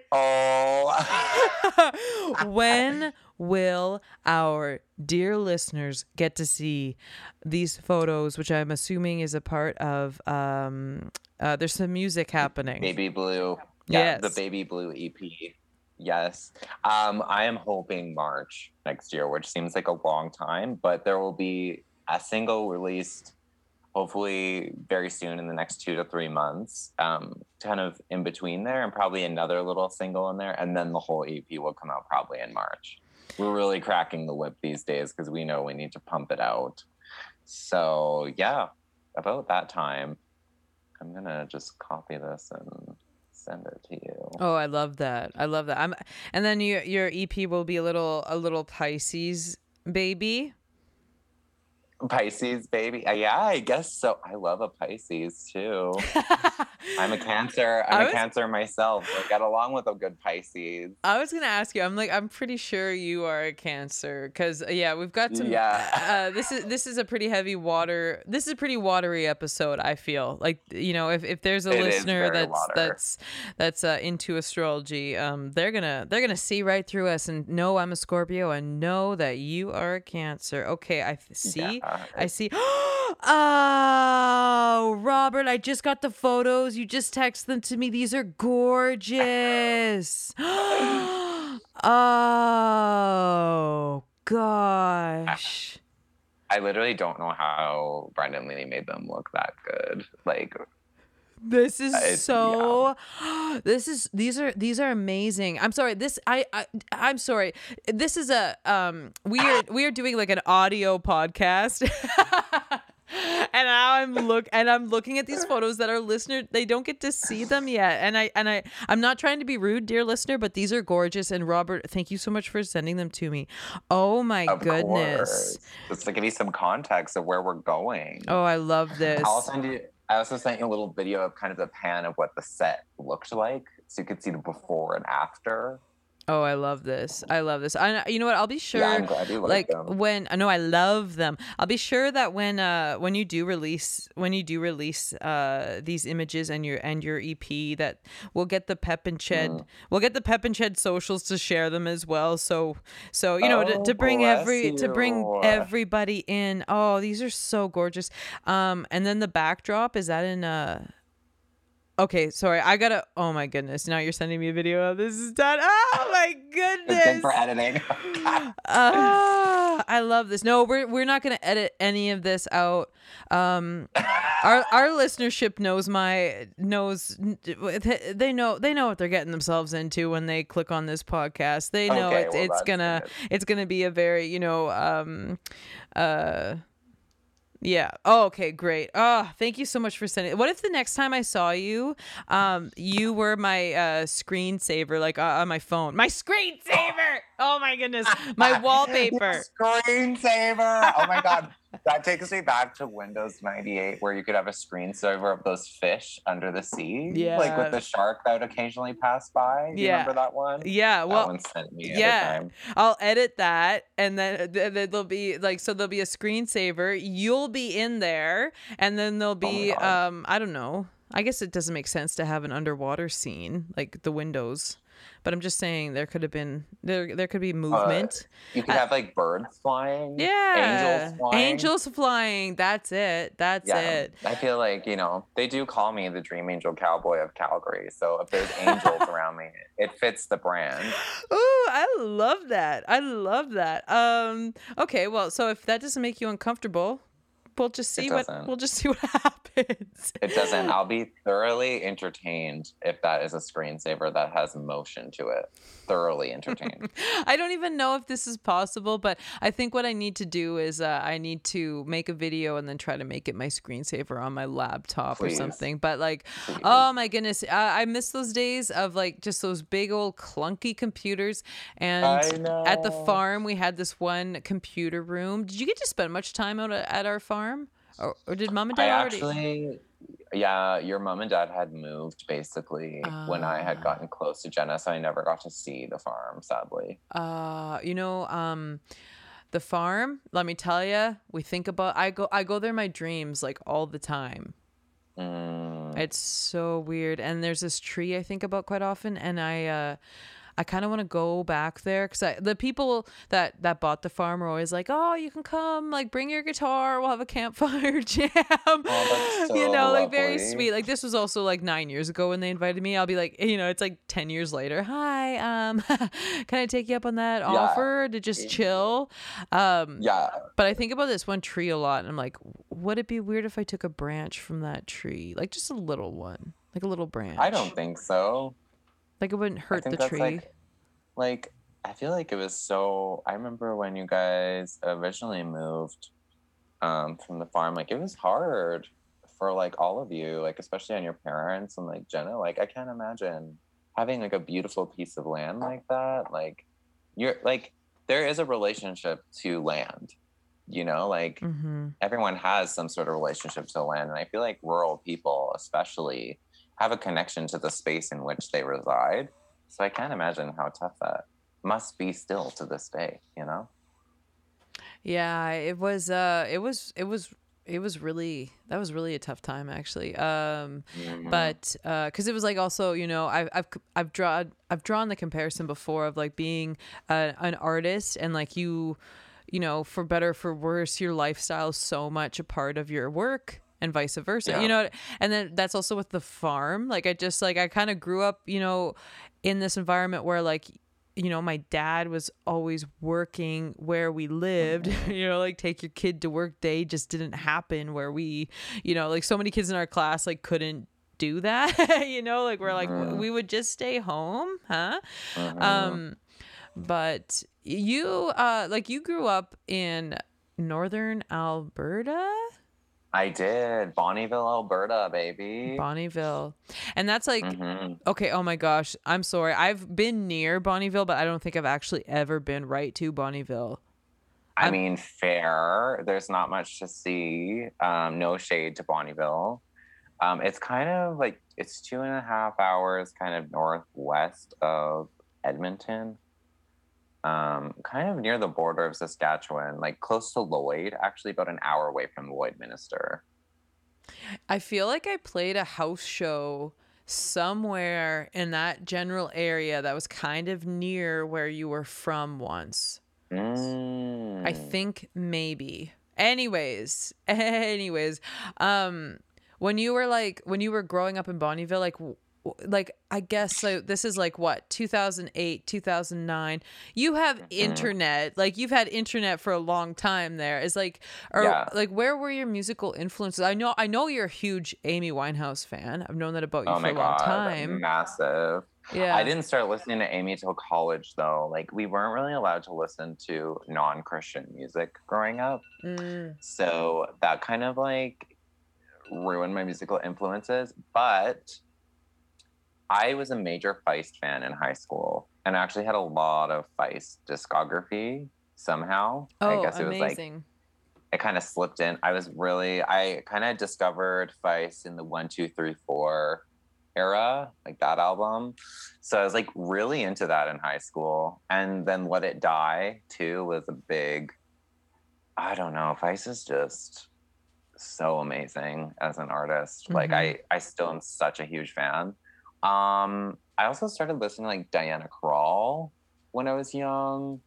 Speaker 2: Oh.
Speaker 1: When will our dear listeners get to see these photos, which I'm assuming is a part of um uh there's some music happening.
Speaker 2: Baby Blue. Yeah,
Speaker 1: yes.
Speaker 2: The Baby Blue E P. Yes. Um, I am hoping March next year, which seems like a long time, but there will be a single released hopefully very soon in the next two to three months, um, kind of in between there, and probably another little single in there. And then the whole E P will come out probably in March. We're really cracking the whip these days because we know we need to pump it out. So yeah, about that time, I'm going to just copy this and send it to you.
Speaker 1: Oh, I love that. I love that. I'm, and then your your E P will be a little a little Pisces baby.
Speaker 2: Pisces, baby. Uh, yeah, I guess so. I love a Pisces too. I'm a Cancer. I'm
Speaker 1: I
Speaker 2: a
Speaker 1: was-
Speaker 2: Cancer myself. I get along with a good Pisces.
Speaker 1: I was gonna ask you. I'm like, I'm pretty sure you are a Cancer, because yeah, we've got some.
Speaker 2: Yeah.
Speaker 1: Uh, this is this is a pretty heavy water. This is a pretty watery episode. I feel like, you know, if, if there's a
Speaker 2: It is
Speaker 1: listener
Speaker 2: very
Speaker 1: that's
Speaker 2: water.
Speaker 1: that's that's uh, into astrology, um, they're gonna they're gonna see right through us and know I'm a Scorpio and know that you are a Cancer. Okay, I f- see.
Speaker 2: Yeah.
Speaker 1: I see. Oh, Robert, I just got the photos. You just texted them to me. These are gorgeous. Oh, gosh.
Speaker 2: I literally don't know how Brendan Lee made them look that good. Like,
Speaker 1: This is
Speaker 2: It's-
Speaker 1: so this is these are these are amazing. I'm sorry. This I, I I'm sorry. This is a um we are we are doing like an audio podcast. And now I'm look and I'm looking at these photos that our listener, they don't get to see them yet. And I and I I'm not trying to be rude, dear listener, but these are gorgeous. And Robert, thank you so much for sending them to me. Oh my
Speaker 2: of
Speaker 1: goodness.
Speaker 2: course. Just to give you some context of where we're going.
Speaker 1: Oh, I love this.
Speaker 2: I'll send you. I also sent you a little video of kind of the pan of what the set looked like, so you could see the before and after.
Speaker 1: Oh, I love this. I love this. I, you know what? I'll be sure.
Speaker 2: Yeah, I'm glad you like,
Speaker 1: like
Speaker 2: them.
Speaker 1: when I know I love them. I'll be sure that when uh when you do release when you do release uh these images and your and your E P, that we'll get the Pep and Ched
Speaker 2: Mm.
Speaker 1: we'll get the Pep and Ched socials to share them as well. So so you know to,
Speaker 2: Oh,
Speaker 1: to bring
Speaker 2: bless
Speaker 1: every to bring
Speaker 2: you.
Speaker 1: everybody in. Oh, these are so gorgeous. Um, and then the backdrop, is that in uh. Okay, sorry. I gotta. Oh my goodness! Now you're sending me a video of this is done. Oh my
Speaker 2: It's good
Speaker 1: goodness!
Speaker 2: for editing.
Speaker 1: Ah, I love this. No, we're we're not gonna edit any of this out. Um, our our listenership knows my knows they know they know what they're getting themselves into when they click on this podcast. They know
Speaker 2: Okay,
Speaker 1: it's
Speaker 2: well,
Speaker 1: it's
Speaker 2: that's
Speaker 1: gonna
Speaker 2: good.
Speaker 1: it's gonna be a very, you know, um, uh. Yeah. Oh, okay, great. Oh, thank you so much for sending. What if the next time I saw you, um, you were my uh screensaver, like uh, on my phone, my screensaver. Oh my goodness, my wallpaper.
Speaker 2: Screensaver. Oh my god. That takes me back to Windows ninety-eight, where you could have a screensaver of those fish under the sea.
Speaker 1: Yeah.
Speaker 2: Like with the shark that would occasionally pass by. Do you
Speaker 1: Yeah.
Speaker 2: remember that one?
Speaker 1: Yeah.
Speaker 2: That
Speaker 1: Well,
Speaker 2: one sent me
Speaker 1: yeah.
Speaker 2: every time.
Speaker 1: I'll edit that, and then th- th- there'll be like so there'll be a screensaver. You'll be in there, and then there'll be
Speaker 2: Oh my God.
Speaker 1: um I don't know. I guess it doesn't make sense to have an underwater scene like the windows, but I'm just saying there could have been there there could be movement.
Speaker 2: You could
Speaker 1: Uh,
Speaker 2: have like birds flying.
Speaker 1: Yeah,
Speaker 2: Angels flying.
Speaker 1: Angels flying. That's it. That's
Speaker 2: Yeah,
Speaker 1: it.
Speaker 2: I feel like, you know, they do call me the Dream Angel Cowboy of Calgary. So if there's angels around me, it fits the brand.
Speaker 1: Ooh, I love that. I love that. Um. Okay. Well, so if that doesn't make you uncomfortable, we'll just see what
Speaker 2: doesn't.
Speaker 1: we'll just see what happens.
Speaker 2: It doesn't. I'll be thoroughly entertained if that is a screensaver that has motion to it. Thoroughly entertained.
Speaker 1: I don't even know if this is possible, but I think what I need to do is uh, I need to make a video and then try to make it my screensaver on my laptop
Speaker 2: Please.
Speaker 1: or something. But like,
Speaker 2: Please.
Speaker 1: oh my goodness, I, I miss those days of like just those big old clunky computers. And
Speaker 2: I
Speaker 1: at the
Speaker 2: know.
Speaker 1: farm, we had this one computer room. Did you get to spend much time out at at our farm, or, or did mom and
Speaker 2: I
Speaker 1: dad already?
Speaker 2: actually, yeah, your mom and dad had moved basically when I had
Speaker 1: Ah.
Speaker 2: gotten close to Jenna, so I never got to see the farm, sadly.
Speaker 1: Uh, you know, um, the farm. Let me tell you, we think about. I go, I go there in my dreams like all the time.
Speaker 2: Mm.
Speaker 1: It's so weird. And there's this tree I think about quite often, and I, uh, I kind of want to go back there because the people that that bought the farm are always like, "Oh, you can come, like bring your guitar, we'll have a campfire jam."
Speaker 2: that's
Speaker 1: You
Speaker 2: so
Speaker 1: know, like very
Speaker 2: lovely.
Speaker 1: sweet. Like this was also like nine years ago when they invited me. I'll be like, you know, it's like ten years later. Hi, um, can I take you up on that
Speaker 2: Yeah.
Speaker 1: offer to just chill? Um,
Speaker 2: Yeah.
Speaker 1: but I think about this one tree a lot, and I'm like, would it be weird if I took a branch from that tree, like just a little one, like a little branch?
Speaker 2: I don't think so.
Speaker 1: Like it wouldn't
Speaker 2: I
Speaker 1: hurt the
Speaker 2: think that's
Speaker 1: tree.
Speaker 2: like, like I feel like it was so. I remember when you guys originally moved um, from the farm. Like it was hard for like all of you, like especially on your parents and like Jenna. Like I can't imagine having like a beautiful piece of land like that. Like you're like there is a relationship to land, you know, like
Speaker 1: Mm-hmm.
Speaker 2: everyone has some sort of relationship to land. And I feel like rural people especially have a connection to the space in which they reside. So I can't imagine how tough that must be still to this day, you know?
Speaker 1: Yeah, it was uh it was it was it was really that was really a tough time actually. Um
Speaker 2: Mm-hmm.
Speaker 1: but uh cuz it was like also, you know, I've I've I've drawn I've drawn the comparison before of like being a, an artist and like you you know, for better or for worse, your lifestyle is so much a part of your work and vice versa. You
Speaker 2: Yeah.
Speaker 1: know, and then that's also with the farm. Like I just like I kind of grew up, you know, in this environment where like you know, my dad was always working where we lived.
Speaker 2: Mm-hmm.
Speaker 1: You know, like take your kid to work day just didn't happen where we, you know, like so many kids in our class like couldn't do that. You know, like we're like w-
Speaker 2: Mm-hmm.
Speaker 1: we would just stay home, huh?
Speaker 2: Mm-hmm.
Speaker 1: Um but you uh like you grew up in northern Alberta?
Speaker 2: I did. Bonnieville, Alberta, baby.
Speaker 1: Bonnieville. And that's like
Speaker 2: Mm-hmm.
Speaker 1: okay, oh my gosh. I'm sorry. I've been near Bonnieville, but I don't think I've actually ever been right to Bonnieville.
Speaker 2: I
Speaker 1: I'm
Speaker 2: mean, fair. There's not much to see. Um, no shade to Bonnieville. Um, it's kind of like it's two and a half hours kind of northwest of Edmonton. Um, kind of near the border of Saskatchewan, like close to Lloyd, actually about an hour away from Lloydminster.
Speaker 1: I feel like I played a house show somewhere in that general area that was kind of near where you were from once. I
Speaker 2: Mm.
Speaker 1: think maybe. Anyways, anyways, um when you were like when you were growing up in Bonnieville like w- w- like I guess so this is like what two thousand eight, two thousand nine. You have
Speaker 2: Mhm.
Speaker 1: internet. Like you've had internet for a long time there. Is like or
Speaker 2: Yeah.
Speaker 1: like where were your musical influences? I know I know you're a huge Amy Winehouse fan. I've known that about you
Speaker 2: Oh
Speaker 1: for
Speaker 2: my
Speaker 1: a long
Speaker 2: God.
Speaker 1: time.
Speaker 2: Massive. I
Speaker 1: Yeah.
Speaker 2: didn't start listening to Amy till college, though. Like, we weren't really allowed to listen to non Christian music growing up.
Speaker 1: Mm.
Speaker 2: So that kind of like ruined my musical influences. But I was a major Feist fan in high school and I actually had a lot of Feist discography somehow. I
Speaker 1: Oh,
Speaker 2: guess it was like
Speaker 1: amazing.
Speaker 2: it kind of slipped in. I was really, I kind of discovered Feist in the one, two, three, four era, like that album. So I was like really into that in high school. And then Let It Die too was a big, I don't know, Feist is just so amazing as an artist. Like
Speaker 1: Mhm.
Speaker 2: I, I still am such a huge fan. Um, I also started listening to like Diana Krall when I was young.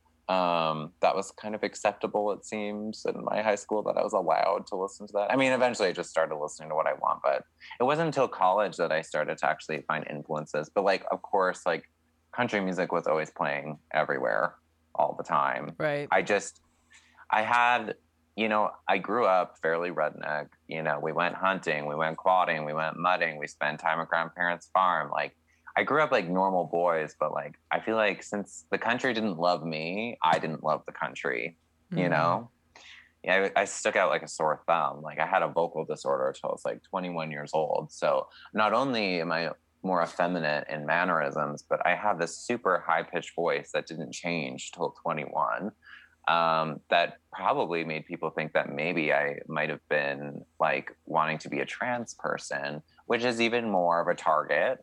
Speaker 2: Um, that was kind of acceptable, it seems, in my high school that I was allowed to listen to that. I mean, eventually I just started listening to what I want, but it wasn't until college that I started to actually find influences. But like, of course, like country music was always playing everywhere all the time.
Speaker 1: Right.
Speaker 2: I just, I had, you know, I grew up fairly redneck. You know, we went hunting, we went quadding, we went mudding, we spent time at grandparents' farm. Like, I grew up like normal boys, but like, I feel like since the country didn't love me, I didn't love the country, you
Speaker 1: Mm.
Speaker 2: know? Yeah, I, I stuck out like a sore thumb. Like, I had a vocal disorder until I was like twenty-one years old. So not only am I more effeminate in mannerisms, but I have this super high pitched voice that didn't change till twenty-one um, that probably made people think that maybe I might have been like wanting to be a trans person, which is even more of a target.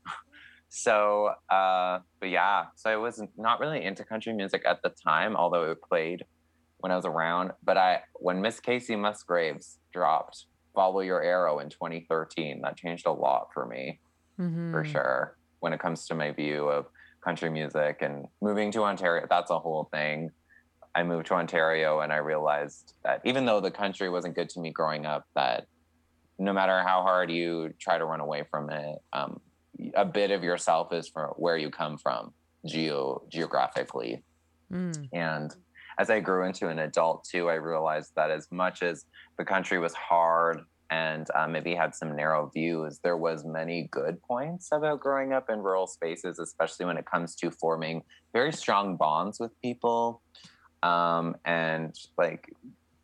Speaker 2: So, uh, but yeah, so I was not really into country music at the time, although it played when I was around. But I, when Miss Casey Musgraves dropped "Follow Your Arrow" in twenty thirteen, that changed a lot for me, for
Speaker 1: Mhm.
Speaker 2: sure. When it comes to my view of country music and moving to Ontario, that's a whole thing. I moved to Ontario and I realized that even though the country wasn't good to me growing up, that no matter how hard you try to run away from it, um, a bit of yourself is from where you come from geo geographically.
Speaker 1: Mm.
Speaker 2: And as I grew into an adult too, I realized that as much as the country was hard and um, maybe had some narrow views, there was many good points about growing up in rural spaces, especially when it comes to forming very strong bonds with people um, and like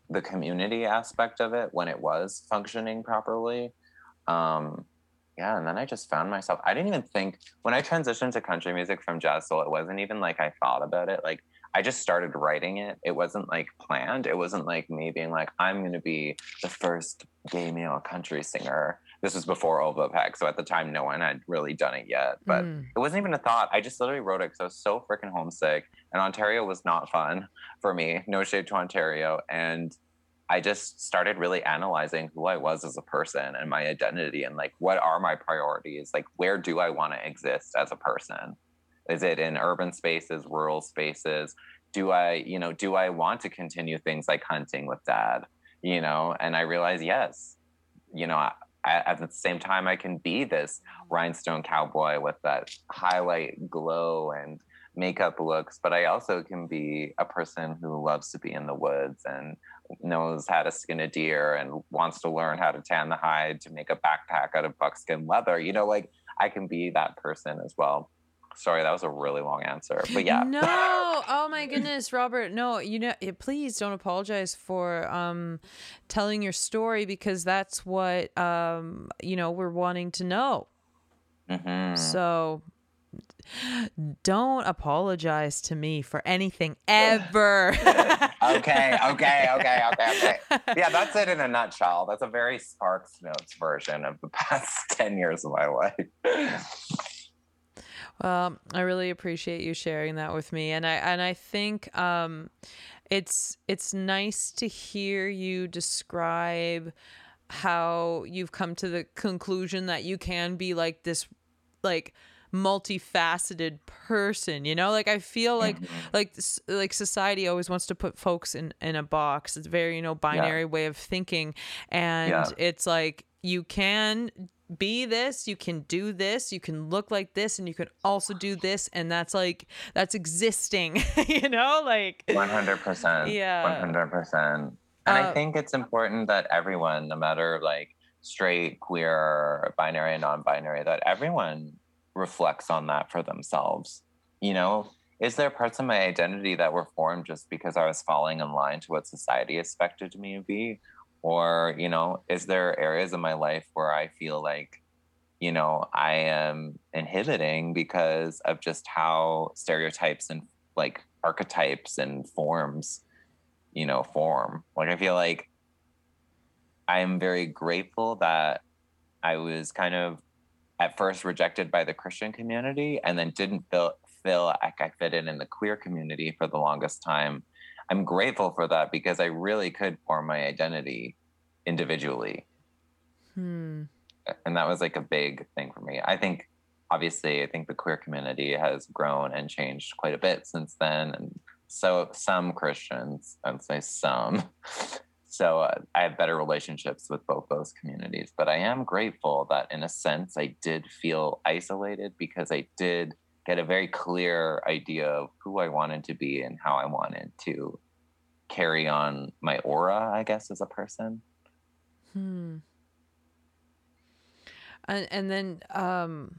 Speaker 2: the community aspect of it when it was functioning properly. Um, yeah, and then I just found myself, I didn't even think, when I transitioned to country music from jazz soul, it wasn't even like I thought about it. Like, I just started writing it. It wasn't like planned. It wasn't like me being like, I'm going to be the first gay male country singer. This was before Ovopec. So at the time, no one had really done it yet. But
Speaker 1: Mm.
Speaker 2: it wasn't even a thought. I just literally wrote it because I was so freaking homesick. And Ontario was not fun for me. No shade to Ontario. And I just started really analyzing who I was as a person and my identity and like, what are my priorities? Like, where do I want to exist as a person? Is it in urban spaces, rural spaces? Do I, you know, do I want to continue things like hunting with dad? You know, and I realized, yes, you know, I, at the same time, I can be this rhinestone cowboy with that highlight glow and makeup looks, but I also can be a person who loves to be in the woods and knows how to skin a deer and wants to learn how to tan the hide to make a backpack out of buckskin leather. You know, like I can be that person as well. Sorry, that was a really long answer, but yeah.
Speaker 1: No, oh my goodness, Robert. No, you know, eh, please don't apologize for um, telling your story, because that's what um, you know, we're wanting to know.
Speaker 2: Mm-hmm.
Speaker 1: So don't apologize to me for anything ever.
Speaker 2: okay, okay, okay, okay, okay. Yeah, that's it in a nutshell. That's a very Sparks Notes version of the past ten years of my life.
Speaker 1: Well, I really appreciate you sharing that with me, and I and I think um, it's it's nice to hear you describe how you've come to the conclusion that you can be like this, like multifaceted person, you know. Like I feel like
Speaker 2: Mm-hmm.
Speaker 1: like like society always wants to put folks in in a box. It's a very, you know, binary
Speaker 2: Yeah.
Speaker 1: way of thinking, and
Speaker 2: Yeah.
Speaker 1: it's like you can be this, you can do this, you can look like this, and you can also do this, and that's like that's existing. You know, like
Speaker 2: one hundred percent.
Speaker 1: Yeah.
Speaker 2: one hundred percent. And
Speaker 1: Uh,
Speaker 2: I think it's important that everyone, no matter like straight, queer, binary, non-binary, that everyone reflects on that for themselves. You know, is there parts of my identity that were formed just because I was falling in line to what society expected me to be? Or, you know, is there areas of my life where I feel like, you know, I am inhibiting because of just how stereotypes and like archetypes and forms, you know, form? Like, I feel like I am very grateful that I was kind of at first rejected by the Christian community and then didn't feel feel like I fit in in the queer community for the longest time. I'm grateful for that because I really could form my identity individually.
Speaker 1: hmm.
Speaker 2: And that was like a big thing for me. I think, obviously, I think the queer community has grown and changed quite a bit since then. And so some Christians, I'd say some, so uh, I have better relationships with both those communities. But I am grateful that in a sense, I did feel isolated because I did get a very clear idea of who I wanted to be and how I wanted to carry on my aura, I guess, as a person.
Speaker 1: Hmm. And and then um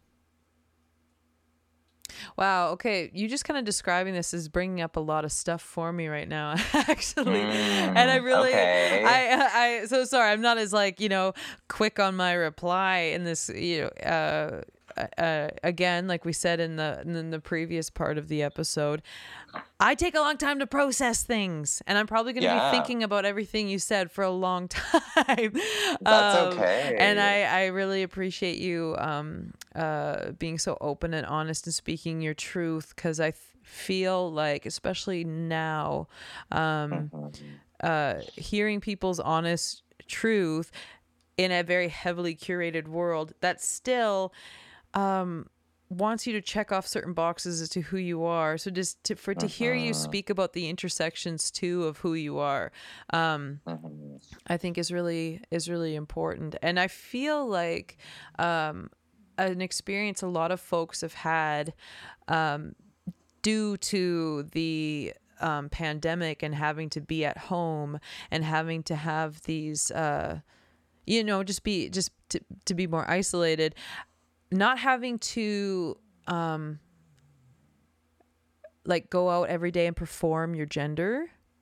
Speaker 1: wow, okay, you just kind of describing this is bringing up a lot of stuff for me right now, actually.
Speaker 2: Mm,
Speaker 1: And I really
Speaker 2: okay.
Speaker 1: I I so sorry, I'm not as like, you know, quick on my reply in this, you know, uh uh, again, like we said in the in the previous part of the episode, I take a long time to process things, and I'm probably going to
Speaker 2: Yeah.
Speaker 1: be thinking about everything you said for a long time.
Speaker 2: That's
Speaker 1: Um,
Speaker 2: okay.
Speaker 1: And I, I really appreciate you um, uh, being so open and honest and speaking your truth, because I th- feel like, especially now, um,
Speaker 2: Mhm.
Speaker 1: uh, hearing people's honest truth in a very heavily curated world that still um, wants you to check off certain boxes as to who you are. So just to, for to hear you
Speaker 2: Mhm.
Speaker 1: speak about the intersections too of who you are, um,
Speaker 2: Mhm.
Speaker 1: I think is really is really important. And I feel like um, an experience a lot of folks have had um, due to the um, pandemic and having to be at home and having to have these, uh, you know, just be just to, to be more isolated, not having to um, like go out every day and perform your gender.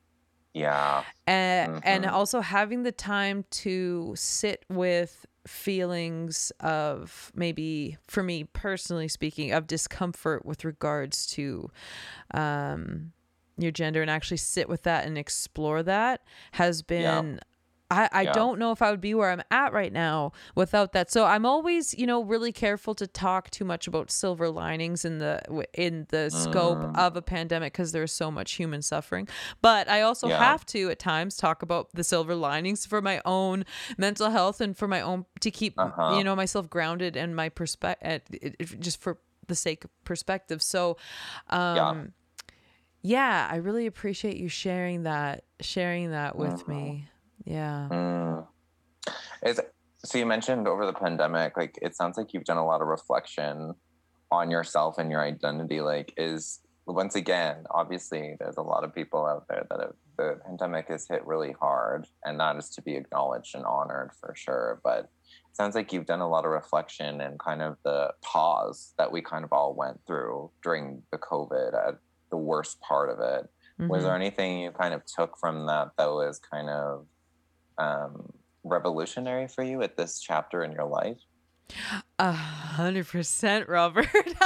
Speaker 2: Yeah.
Speaker 1: And and
Speaker 2: Mm-hmm.
Speaker 1: also having the time to sit with feelings of, maybe for me personally speaking, of discomfort with regards to um your gender, and actually sit with that and explore that has
Speaker 2: Yeah.
Speaker 1: been, I, I
Speaker 2: Yeah.
Speaker 1: don't know if I would be where I'm at right now without that. So I'm always, you know, really careful to talk too much about silver linings in the w- in the scope
Speaker 2: Mm,
Speaker 1: of a pandemic, because there's so much human suffering. But I also
Speaker 2: yeah.
Speaker 1: have to at times talk about the silver linings for my own mental health, and for my own, to keep, you
Speaker 2: Uh-huh.
Speaker 1: know, myself grounded, and my perspective, just for the sake of perspective. So
Speaker 2: Yeah.
Speaker 1: um yeah, I really appreciate you sharing that sharing that with
Speaker 2: Mm-hmm.
Speaker 1: me. Yeah.
Speaker 2: Mm. Is so you mentioned over the pandemic, like it sounds like you've done a lot of reflection on yourself and your identity. Like, is once again, obviously, there's a lot of people out there that have, the pandemic has hit really hard, and that is to be acknowledged and honored for sure. But it sounds like you've done a lot of reflection and kind of the pause that we kind of all went through during the COVID at the worst part of it. Was
Speaker 1: Mm-hmm.
Speaker 2: there anything you kind of took from that that was kind of um, revolutionary for you at this chapter in your life?
Speaker 1: A hundred percent, Robert.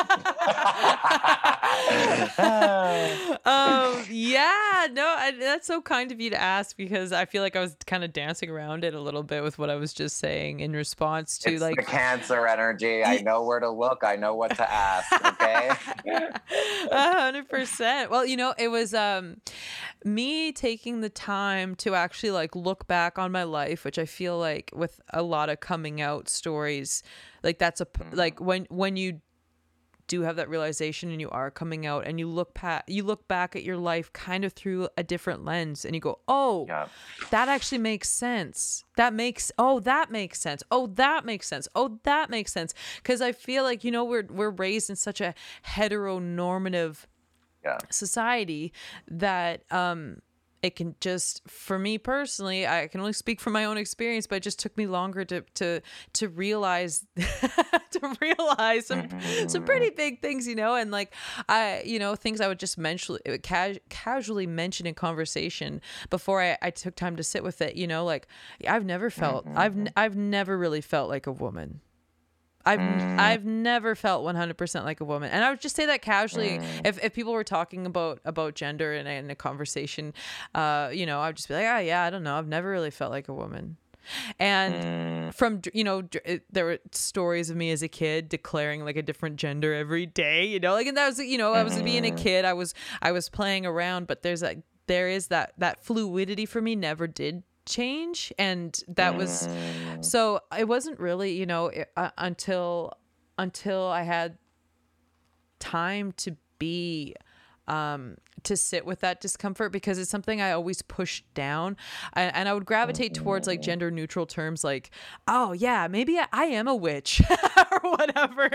Speaker 1: um, yeah, no, I, that's so kind of you to ask, because I feel like I was kind of dancing around it a little bit with what I was just saying in response to,
Speaker 2: It's the
Speaker 1: like,
Speaker 2: Cancer energy. I
Speaker 1: y-
Speaker 2: know where to look. I know what to ask. Okay.
Speaker 1: A hundred percent. Well, you know, it was um me taking the time to actually like look back on my life, which I feel like with a lot of coming out stories, like that's a p- like
Speaker 2: Mm,
Speaker 1: when when you do have that realization and you are coming out, and you look pat you look back at your life kind of through a different lens, and you go, oh,
Speaker 2: yeah.
Speaker 1: that actually makes sense. That makes oh that makes sense. Oh, that makes sense. Oh, that makes sense. Because I feel like, you know, we're we're raised in such a heteronormative
Speaker 2: Yeah.
Speaker 1: society that um it can just, for me personally, I can only speak from my own experience, but it just took me longer to to to realize to realize some some
Speaker 2: Mm,
Speaker 1: pretty big things, you know. And like, I, you know, things I would just mention, cas- casually mention in conversation before I, I took time to sit with it, you know. Like, I've never felt I've n-
Speaker 2: mm,
Speaker 1: I've never really felt like a woman. I've n-
Speaker 2: mm,
Speaker 1: I've never felt one hundred percent like a woman. And I would just say that casually.
Speaker 2: mm,
Speaker 1: If if people were talking about about gender in a, in a conversation, uh, you know, I'd just be like, "Ah, yeah, I don't know. I've never really felt like a woman." And
Speaker 2: mm,
Speaker 1: from, you know, dr- it- there were stories of me as a kid declaring like a different gender every day, you know, like, and that was, you know, I was being a
Speaker 2: mm,
Speaker 1: kid, I was I was playing around, but there's that there is that that fluidity for me never did change. And that was,
Speaker 2: mm.
Speaker 1: so it wasn't really, you know, it, uh, until until I had time to be um to sit with that discomfort, because it's something I always pushed down. I, and I would gravitate towards like
Speaker 2: Mhm.
Speaker 1: gender neutral terms, like, oh yeah, maybe I, I am a witch or whatever.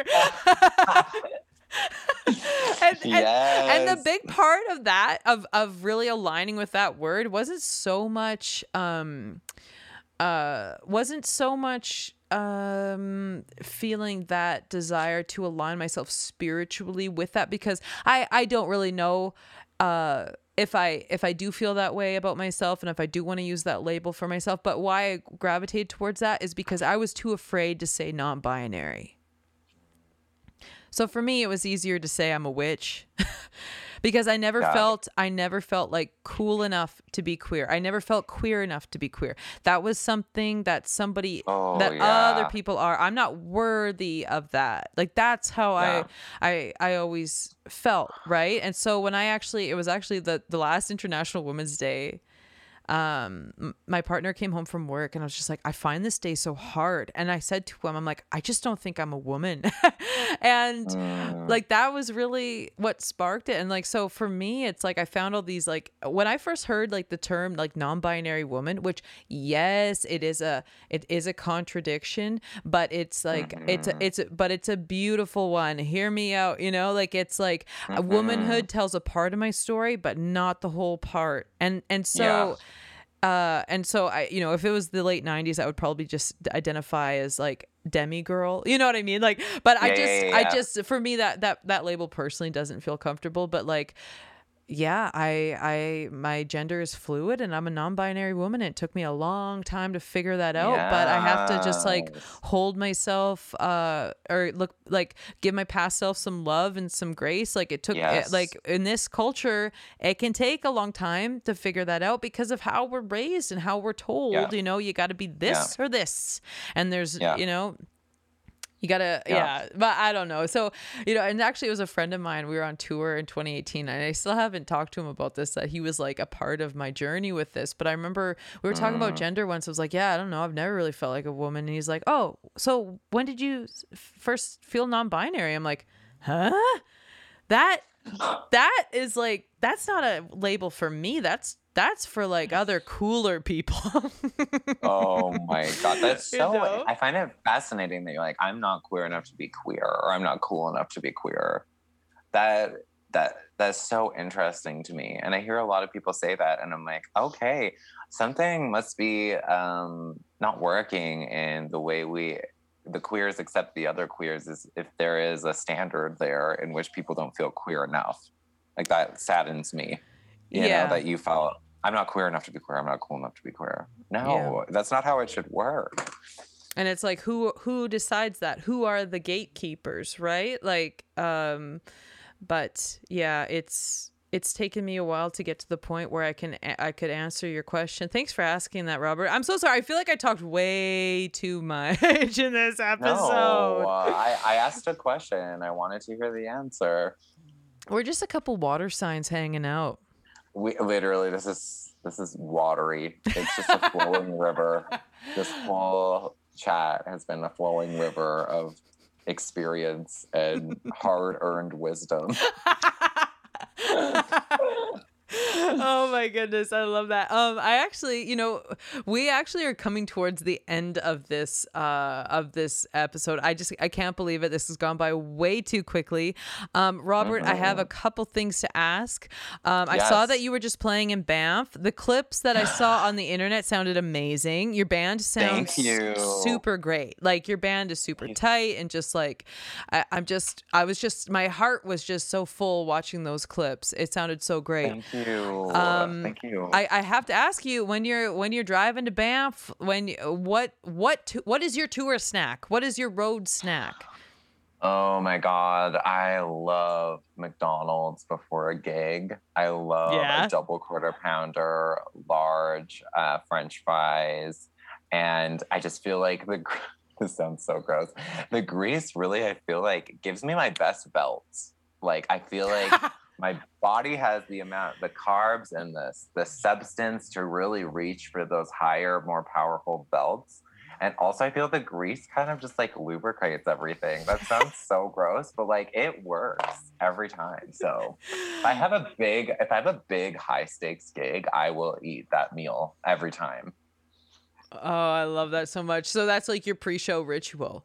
Speaker 1: and, and and the
Speaker 2: Yes.
Speaker 1: big part of that, of of really aligning with that word, wasn't so much um uh wasn't so much um feeling that desire to align myself spiritually with that, because i i don't really know uh if i if i do feel that way about myself, and if I do want to use that label for myself. But why I gravitated towards that is because I was too afraid to say non-binary. So for me, it was easier to say I'm a witch because I never
Speaker 2: Yeah.
Speaker 1: felt I never felt like cool enough to be queer. I never felt queer enough to be queer. That was something that somebody
Speaker 2: Oh,
Speaker 1: that other
Speaker 2: yeah.
Speaker 1: people are. I'm not worthy of that. Like, that's how I
Speaker 2: Yeah.
Speaker 1: I I always felt, right? And so when I actually it was actually the the last International Women's Day, um m- my partner came home from work, and I was just like, I find this day so hard. And I said to him, I'm like, I just don't think I'm a woman. And
Speaker 2: Mm,
Speaker 1: like, that was really what sparked it. And like, so for me, it's like I found all these, like, when I first heard like the term like non-binary woman, which, yes, it is a it is a contradiction, but it's like it's a,
Speaker 2: mhm,
Speaker 1: it's a, but it's a beautiful one. Hear me out, you know, like, it's like a
Speaker 2: mhm.
Speaker 1: womanhood tells a part of my story, but not the whole part. And and
Speaker 2: Yeah.
Speaker 1: so uh and so I, you know, if it was the late nineties, I would probably just identify as like demi girl, you know what I mean? Like, but I
Speaker 2: Yeah. Yeah.
Speaker 1: just
Speaker 2: Yeah.
Speaker 1: I
Speaker 2: Yeah.
Speaker 1: just for me, that that that label personally doesn't feel comfortable. But like, yeah, I, I, my gender is fluid and I'm a non-binary woman. It took me a long time to figure that out, but I have to just like
Speaker 2: Yes.
Speaker 1: hold myself, uh, or look like give my past self some love and some grace. Like it took, it,
Speaker 2: Yes.
Speaker 1: like in this culture, it can take a long time to figure that out because of how we're raised and how we're told,
Speaker 2: Yeah.
Speaker 1: you know, you got to be this or this. And there's,
Speaker 2: Yeah.
Speaker 1: you know, you gotta,
Speaker 2: Yeah.
Speaker 1: yeah, but I don't know. So, you know, and actually it was a friend of mine. We were on tour in twenty eighteen and I still haven't talked to him about this, that he was like a part of my journey with this. But I remember we were talking about gender once. I was like, yeah, I don't know. I've never really felt like a woman. And he's like, oh, so when did you s- first feel non-binary? I'm like, huh? That, that is like, that's not a label for me. That's, that's for like other cooler people.
Speaker 2: Oh my God. That's
Speaker 1: You
Speaker 2: so,
Speaker 1: know?
Speaker 2: I find it fascinating that you're like, I'm not queer enough to be queer, or I'm not cool enough to be queer. That, that, that's so interesting to me. And I hear a lot of people say that, and I'm like, okay, something must be um, not working in the way we, the queers accept the other queers, is if there is a standard there in which people don't feel queer enough. Like that saddens me, you
Speaker 1: Yeah.
Speaker 2: know, that you felt, I'm not queer enough to be queer. I'm not cool enough to be queer. No,
Speaker 1: Yeah.
Speaker 2: that's not how it should work.
Speaker 1: And it's like who who decides that? Who are the gatekeepers, right? Like um but yeah, it's it's taken me a while to get to the point where I can I could answer your question. Thanks for asking that, Robert. I'm so sorry. I feel like I talked way too much in this episode.
Speaker 2: No, uh, I, I asked a question and I wanted to hear the answer.
Speaker 1: We're just a couple water signs hanging out.
Speaker 2: We literally, this is this is watery. It's just a flowing river. This whole chat has been a flowing river of experience and hard-earned wisdom.
Speaker 1: Oh my goodness, I love that. Um, I actually, you know, we actually are coming towards the end of this uh of this episode. I just I can't believe it. This has gone by way too quickly. Um, Robert, I have a couple things to ask. Um, I saw
Speaker 2: Yes.
Speaker 1: that you were just playing in Banff. The clips that I saw on the internet sounded amazing. Your band sounds
Speaker 2: Thank you.
Speaker 1: super great. Like your band is super tight and just like I, I'm just I was just my heart was just so full watching those clips. It sounded so great.
Speaker 2: Thank you.
Speaker 1: Um,
Speaker 2: Thank you.
Speaker 1: I, I have to ask you when you're when you're driving to Banff, when you- what what to, what is your tour snack? What is your road snack?
Speaker 2: Oh my God. I love McDonald's before a gig. I love
Speaker 1: Yeah.
Speaker 2: a double quarter pounder, large uh, French fries. And I just feel like the, gr- this sounds so gross. The grease really, I feel like, gives me my best belts. Like, I feel like my body has the amount, the carbs and the, the substance to really reach for those higher, more powerful belts. And also I feel the grease kind of just like lubricates everything. That sounds so gross, but like it works every time. So if I have a big, if I have a big high stakes gig, I will eat that meal every time.
Speaker 1: Oh, I love that so much. So that's like your pre-show ritual.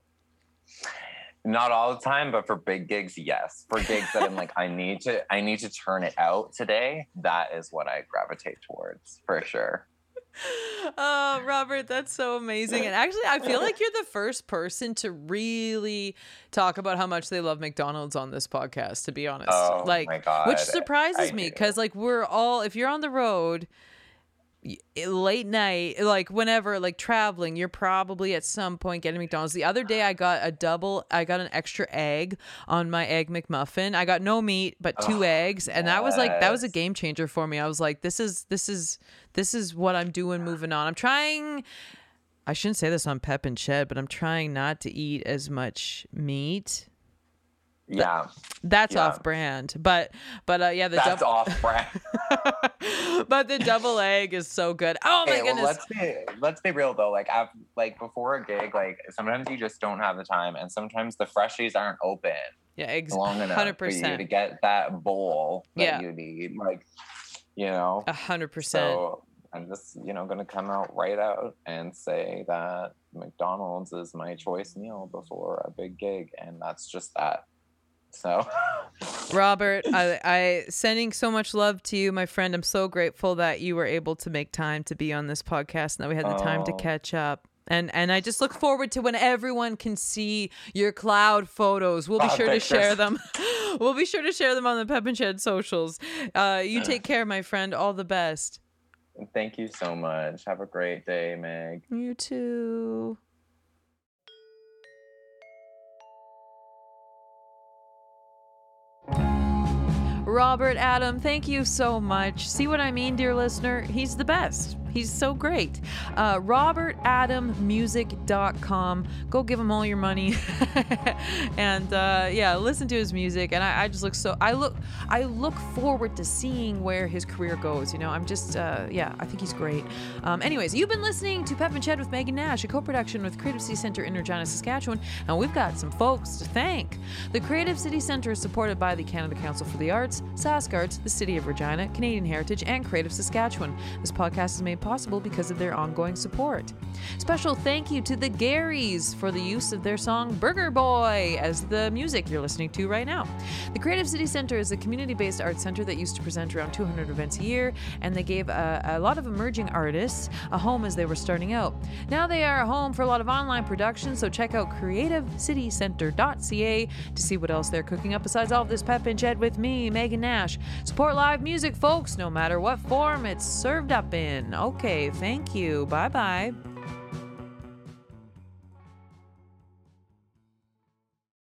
Speaker 2: Not all the time, but for big gigs, yes. For gigs that I'm like, I need to, I need to turn it out today. That is what I gravitate towards for sure.
Speaker 1: Oh, Robert, that's so amazing. And actually, I feel like you're the first person to really talk about how much they love McDonald's on this podcast, to be honest.
Speaker 2: Oh,
Speaker 1: like,
Speaker 2: my God.
Speaker 1: which surprises
Speaker 2: I
Speaker 1: me
Speaker 2: do.
Speaker 1: because, like, we're all, if you're on the road, y- late night, like whenever, like traveling, you're probably at some point getting McDonald's. The other day, I got a double, I got an extra egg on my Egg McMuffin. I got no meat, but two
Speaker 2: Oh,
Speaker 1: eggs. And that was like, that was a
Speaker 2: yes.
Speaker 1: game changer for me. I was like, this is, this is, this is what I'm doing moving on. I'm trying, I shouldn't say this on Pep and Shed, but I'm trying not to eat as much meat.
Speaker 2: Yeah,
Speaker 1: That's
Speaker 2: Yeah.
Speaker 1: off brand. But, but uh, yeah, the
Speaker 2: that's
Speaker 1: double,
Speaker 2: off brand.
Speaker 1: but the double egg is so good. Oh my
Speaker 2: Okay, well,
Speaker 1: goodness.
Speaker 2: let's be let's be real though. Like, af like before a gig, like sometimes you just don't have the time, and sometimes the freshies aren't open
Speaker 1: Yeah, ex-
Speaker 2: long enough
Speaker 1: hundred
Speaker 2: for you to
Speaker 1: percent,
Speaker 2: get that bowl that
Speaker 1: Yeah.
Speaker 2: you need. Like, you know.
Speaker 1: a hundred percent.
Speaker 2: So I'm just, you know, gonna come out right out and say that McDonald's is my choice meal before a big gig, and that's just that. So,
Speaker 1: Robert, I, I sending so much love to you, my friend. I'm so grateful that you were able to make time to be on this podcast and that we had the time to
Speaker 2: Oh.
Speaker 1: catch up. And and I just look forward to when everyone can see your cloud photos. We'll be
Speaker 2: Cloud
Speaker 1: sure
Speaker 2: pictures.
Speaker 1: to share them. We'll be sure to share them on the Pep and Shed socials. Uh, you take care, my friend. All the best.
Speaker 2: Thank you so much. Have a great day, Meg.
Speaker 1: You too. Robert Adam, thank you so much. See what I mean, dear listener? He's the best. He's so great. Uh, robert adam music dot com. Go give him all your money. And uh, yeah, listen to his music. And I, I just look so, I look, I look forward to seeing where his career goes. You know, I'm just, uh, yeah, I think he's great. Um, anyways, you've been listening to Pep and Shed with Megan Nash, a co-production with Creative City Centre in Regina, Saskatchewan. And we've got some folks to thank. The Creative City Centre is supported by the Canada Council for the Arts, SaskArts, the City of Regina, Canadian Heritage, and Creative Saskatchewan. This podcast is made possible because of their ongoing support. Special thank you to the Garys for the use of their song Burger Boy as the music you're listening to right now. The Creative City Centre is a community-based arts centre that used to present around two hundred events a year, and they gave a, a lot of emerging artists a home as they were starting out. Now they are a home for a lot of online productions, so check out creative city centre dot c a to see what else they're cooking up besides all of this Pep and Shed with me, Megan Nash. Support live music, folks, no matter what form it's served up in. Okay, thank you. Bye-bye.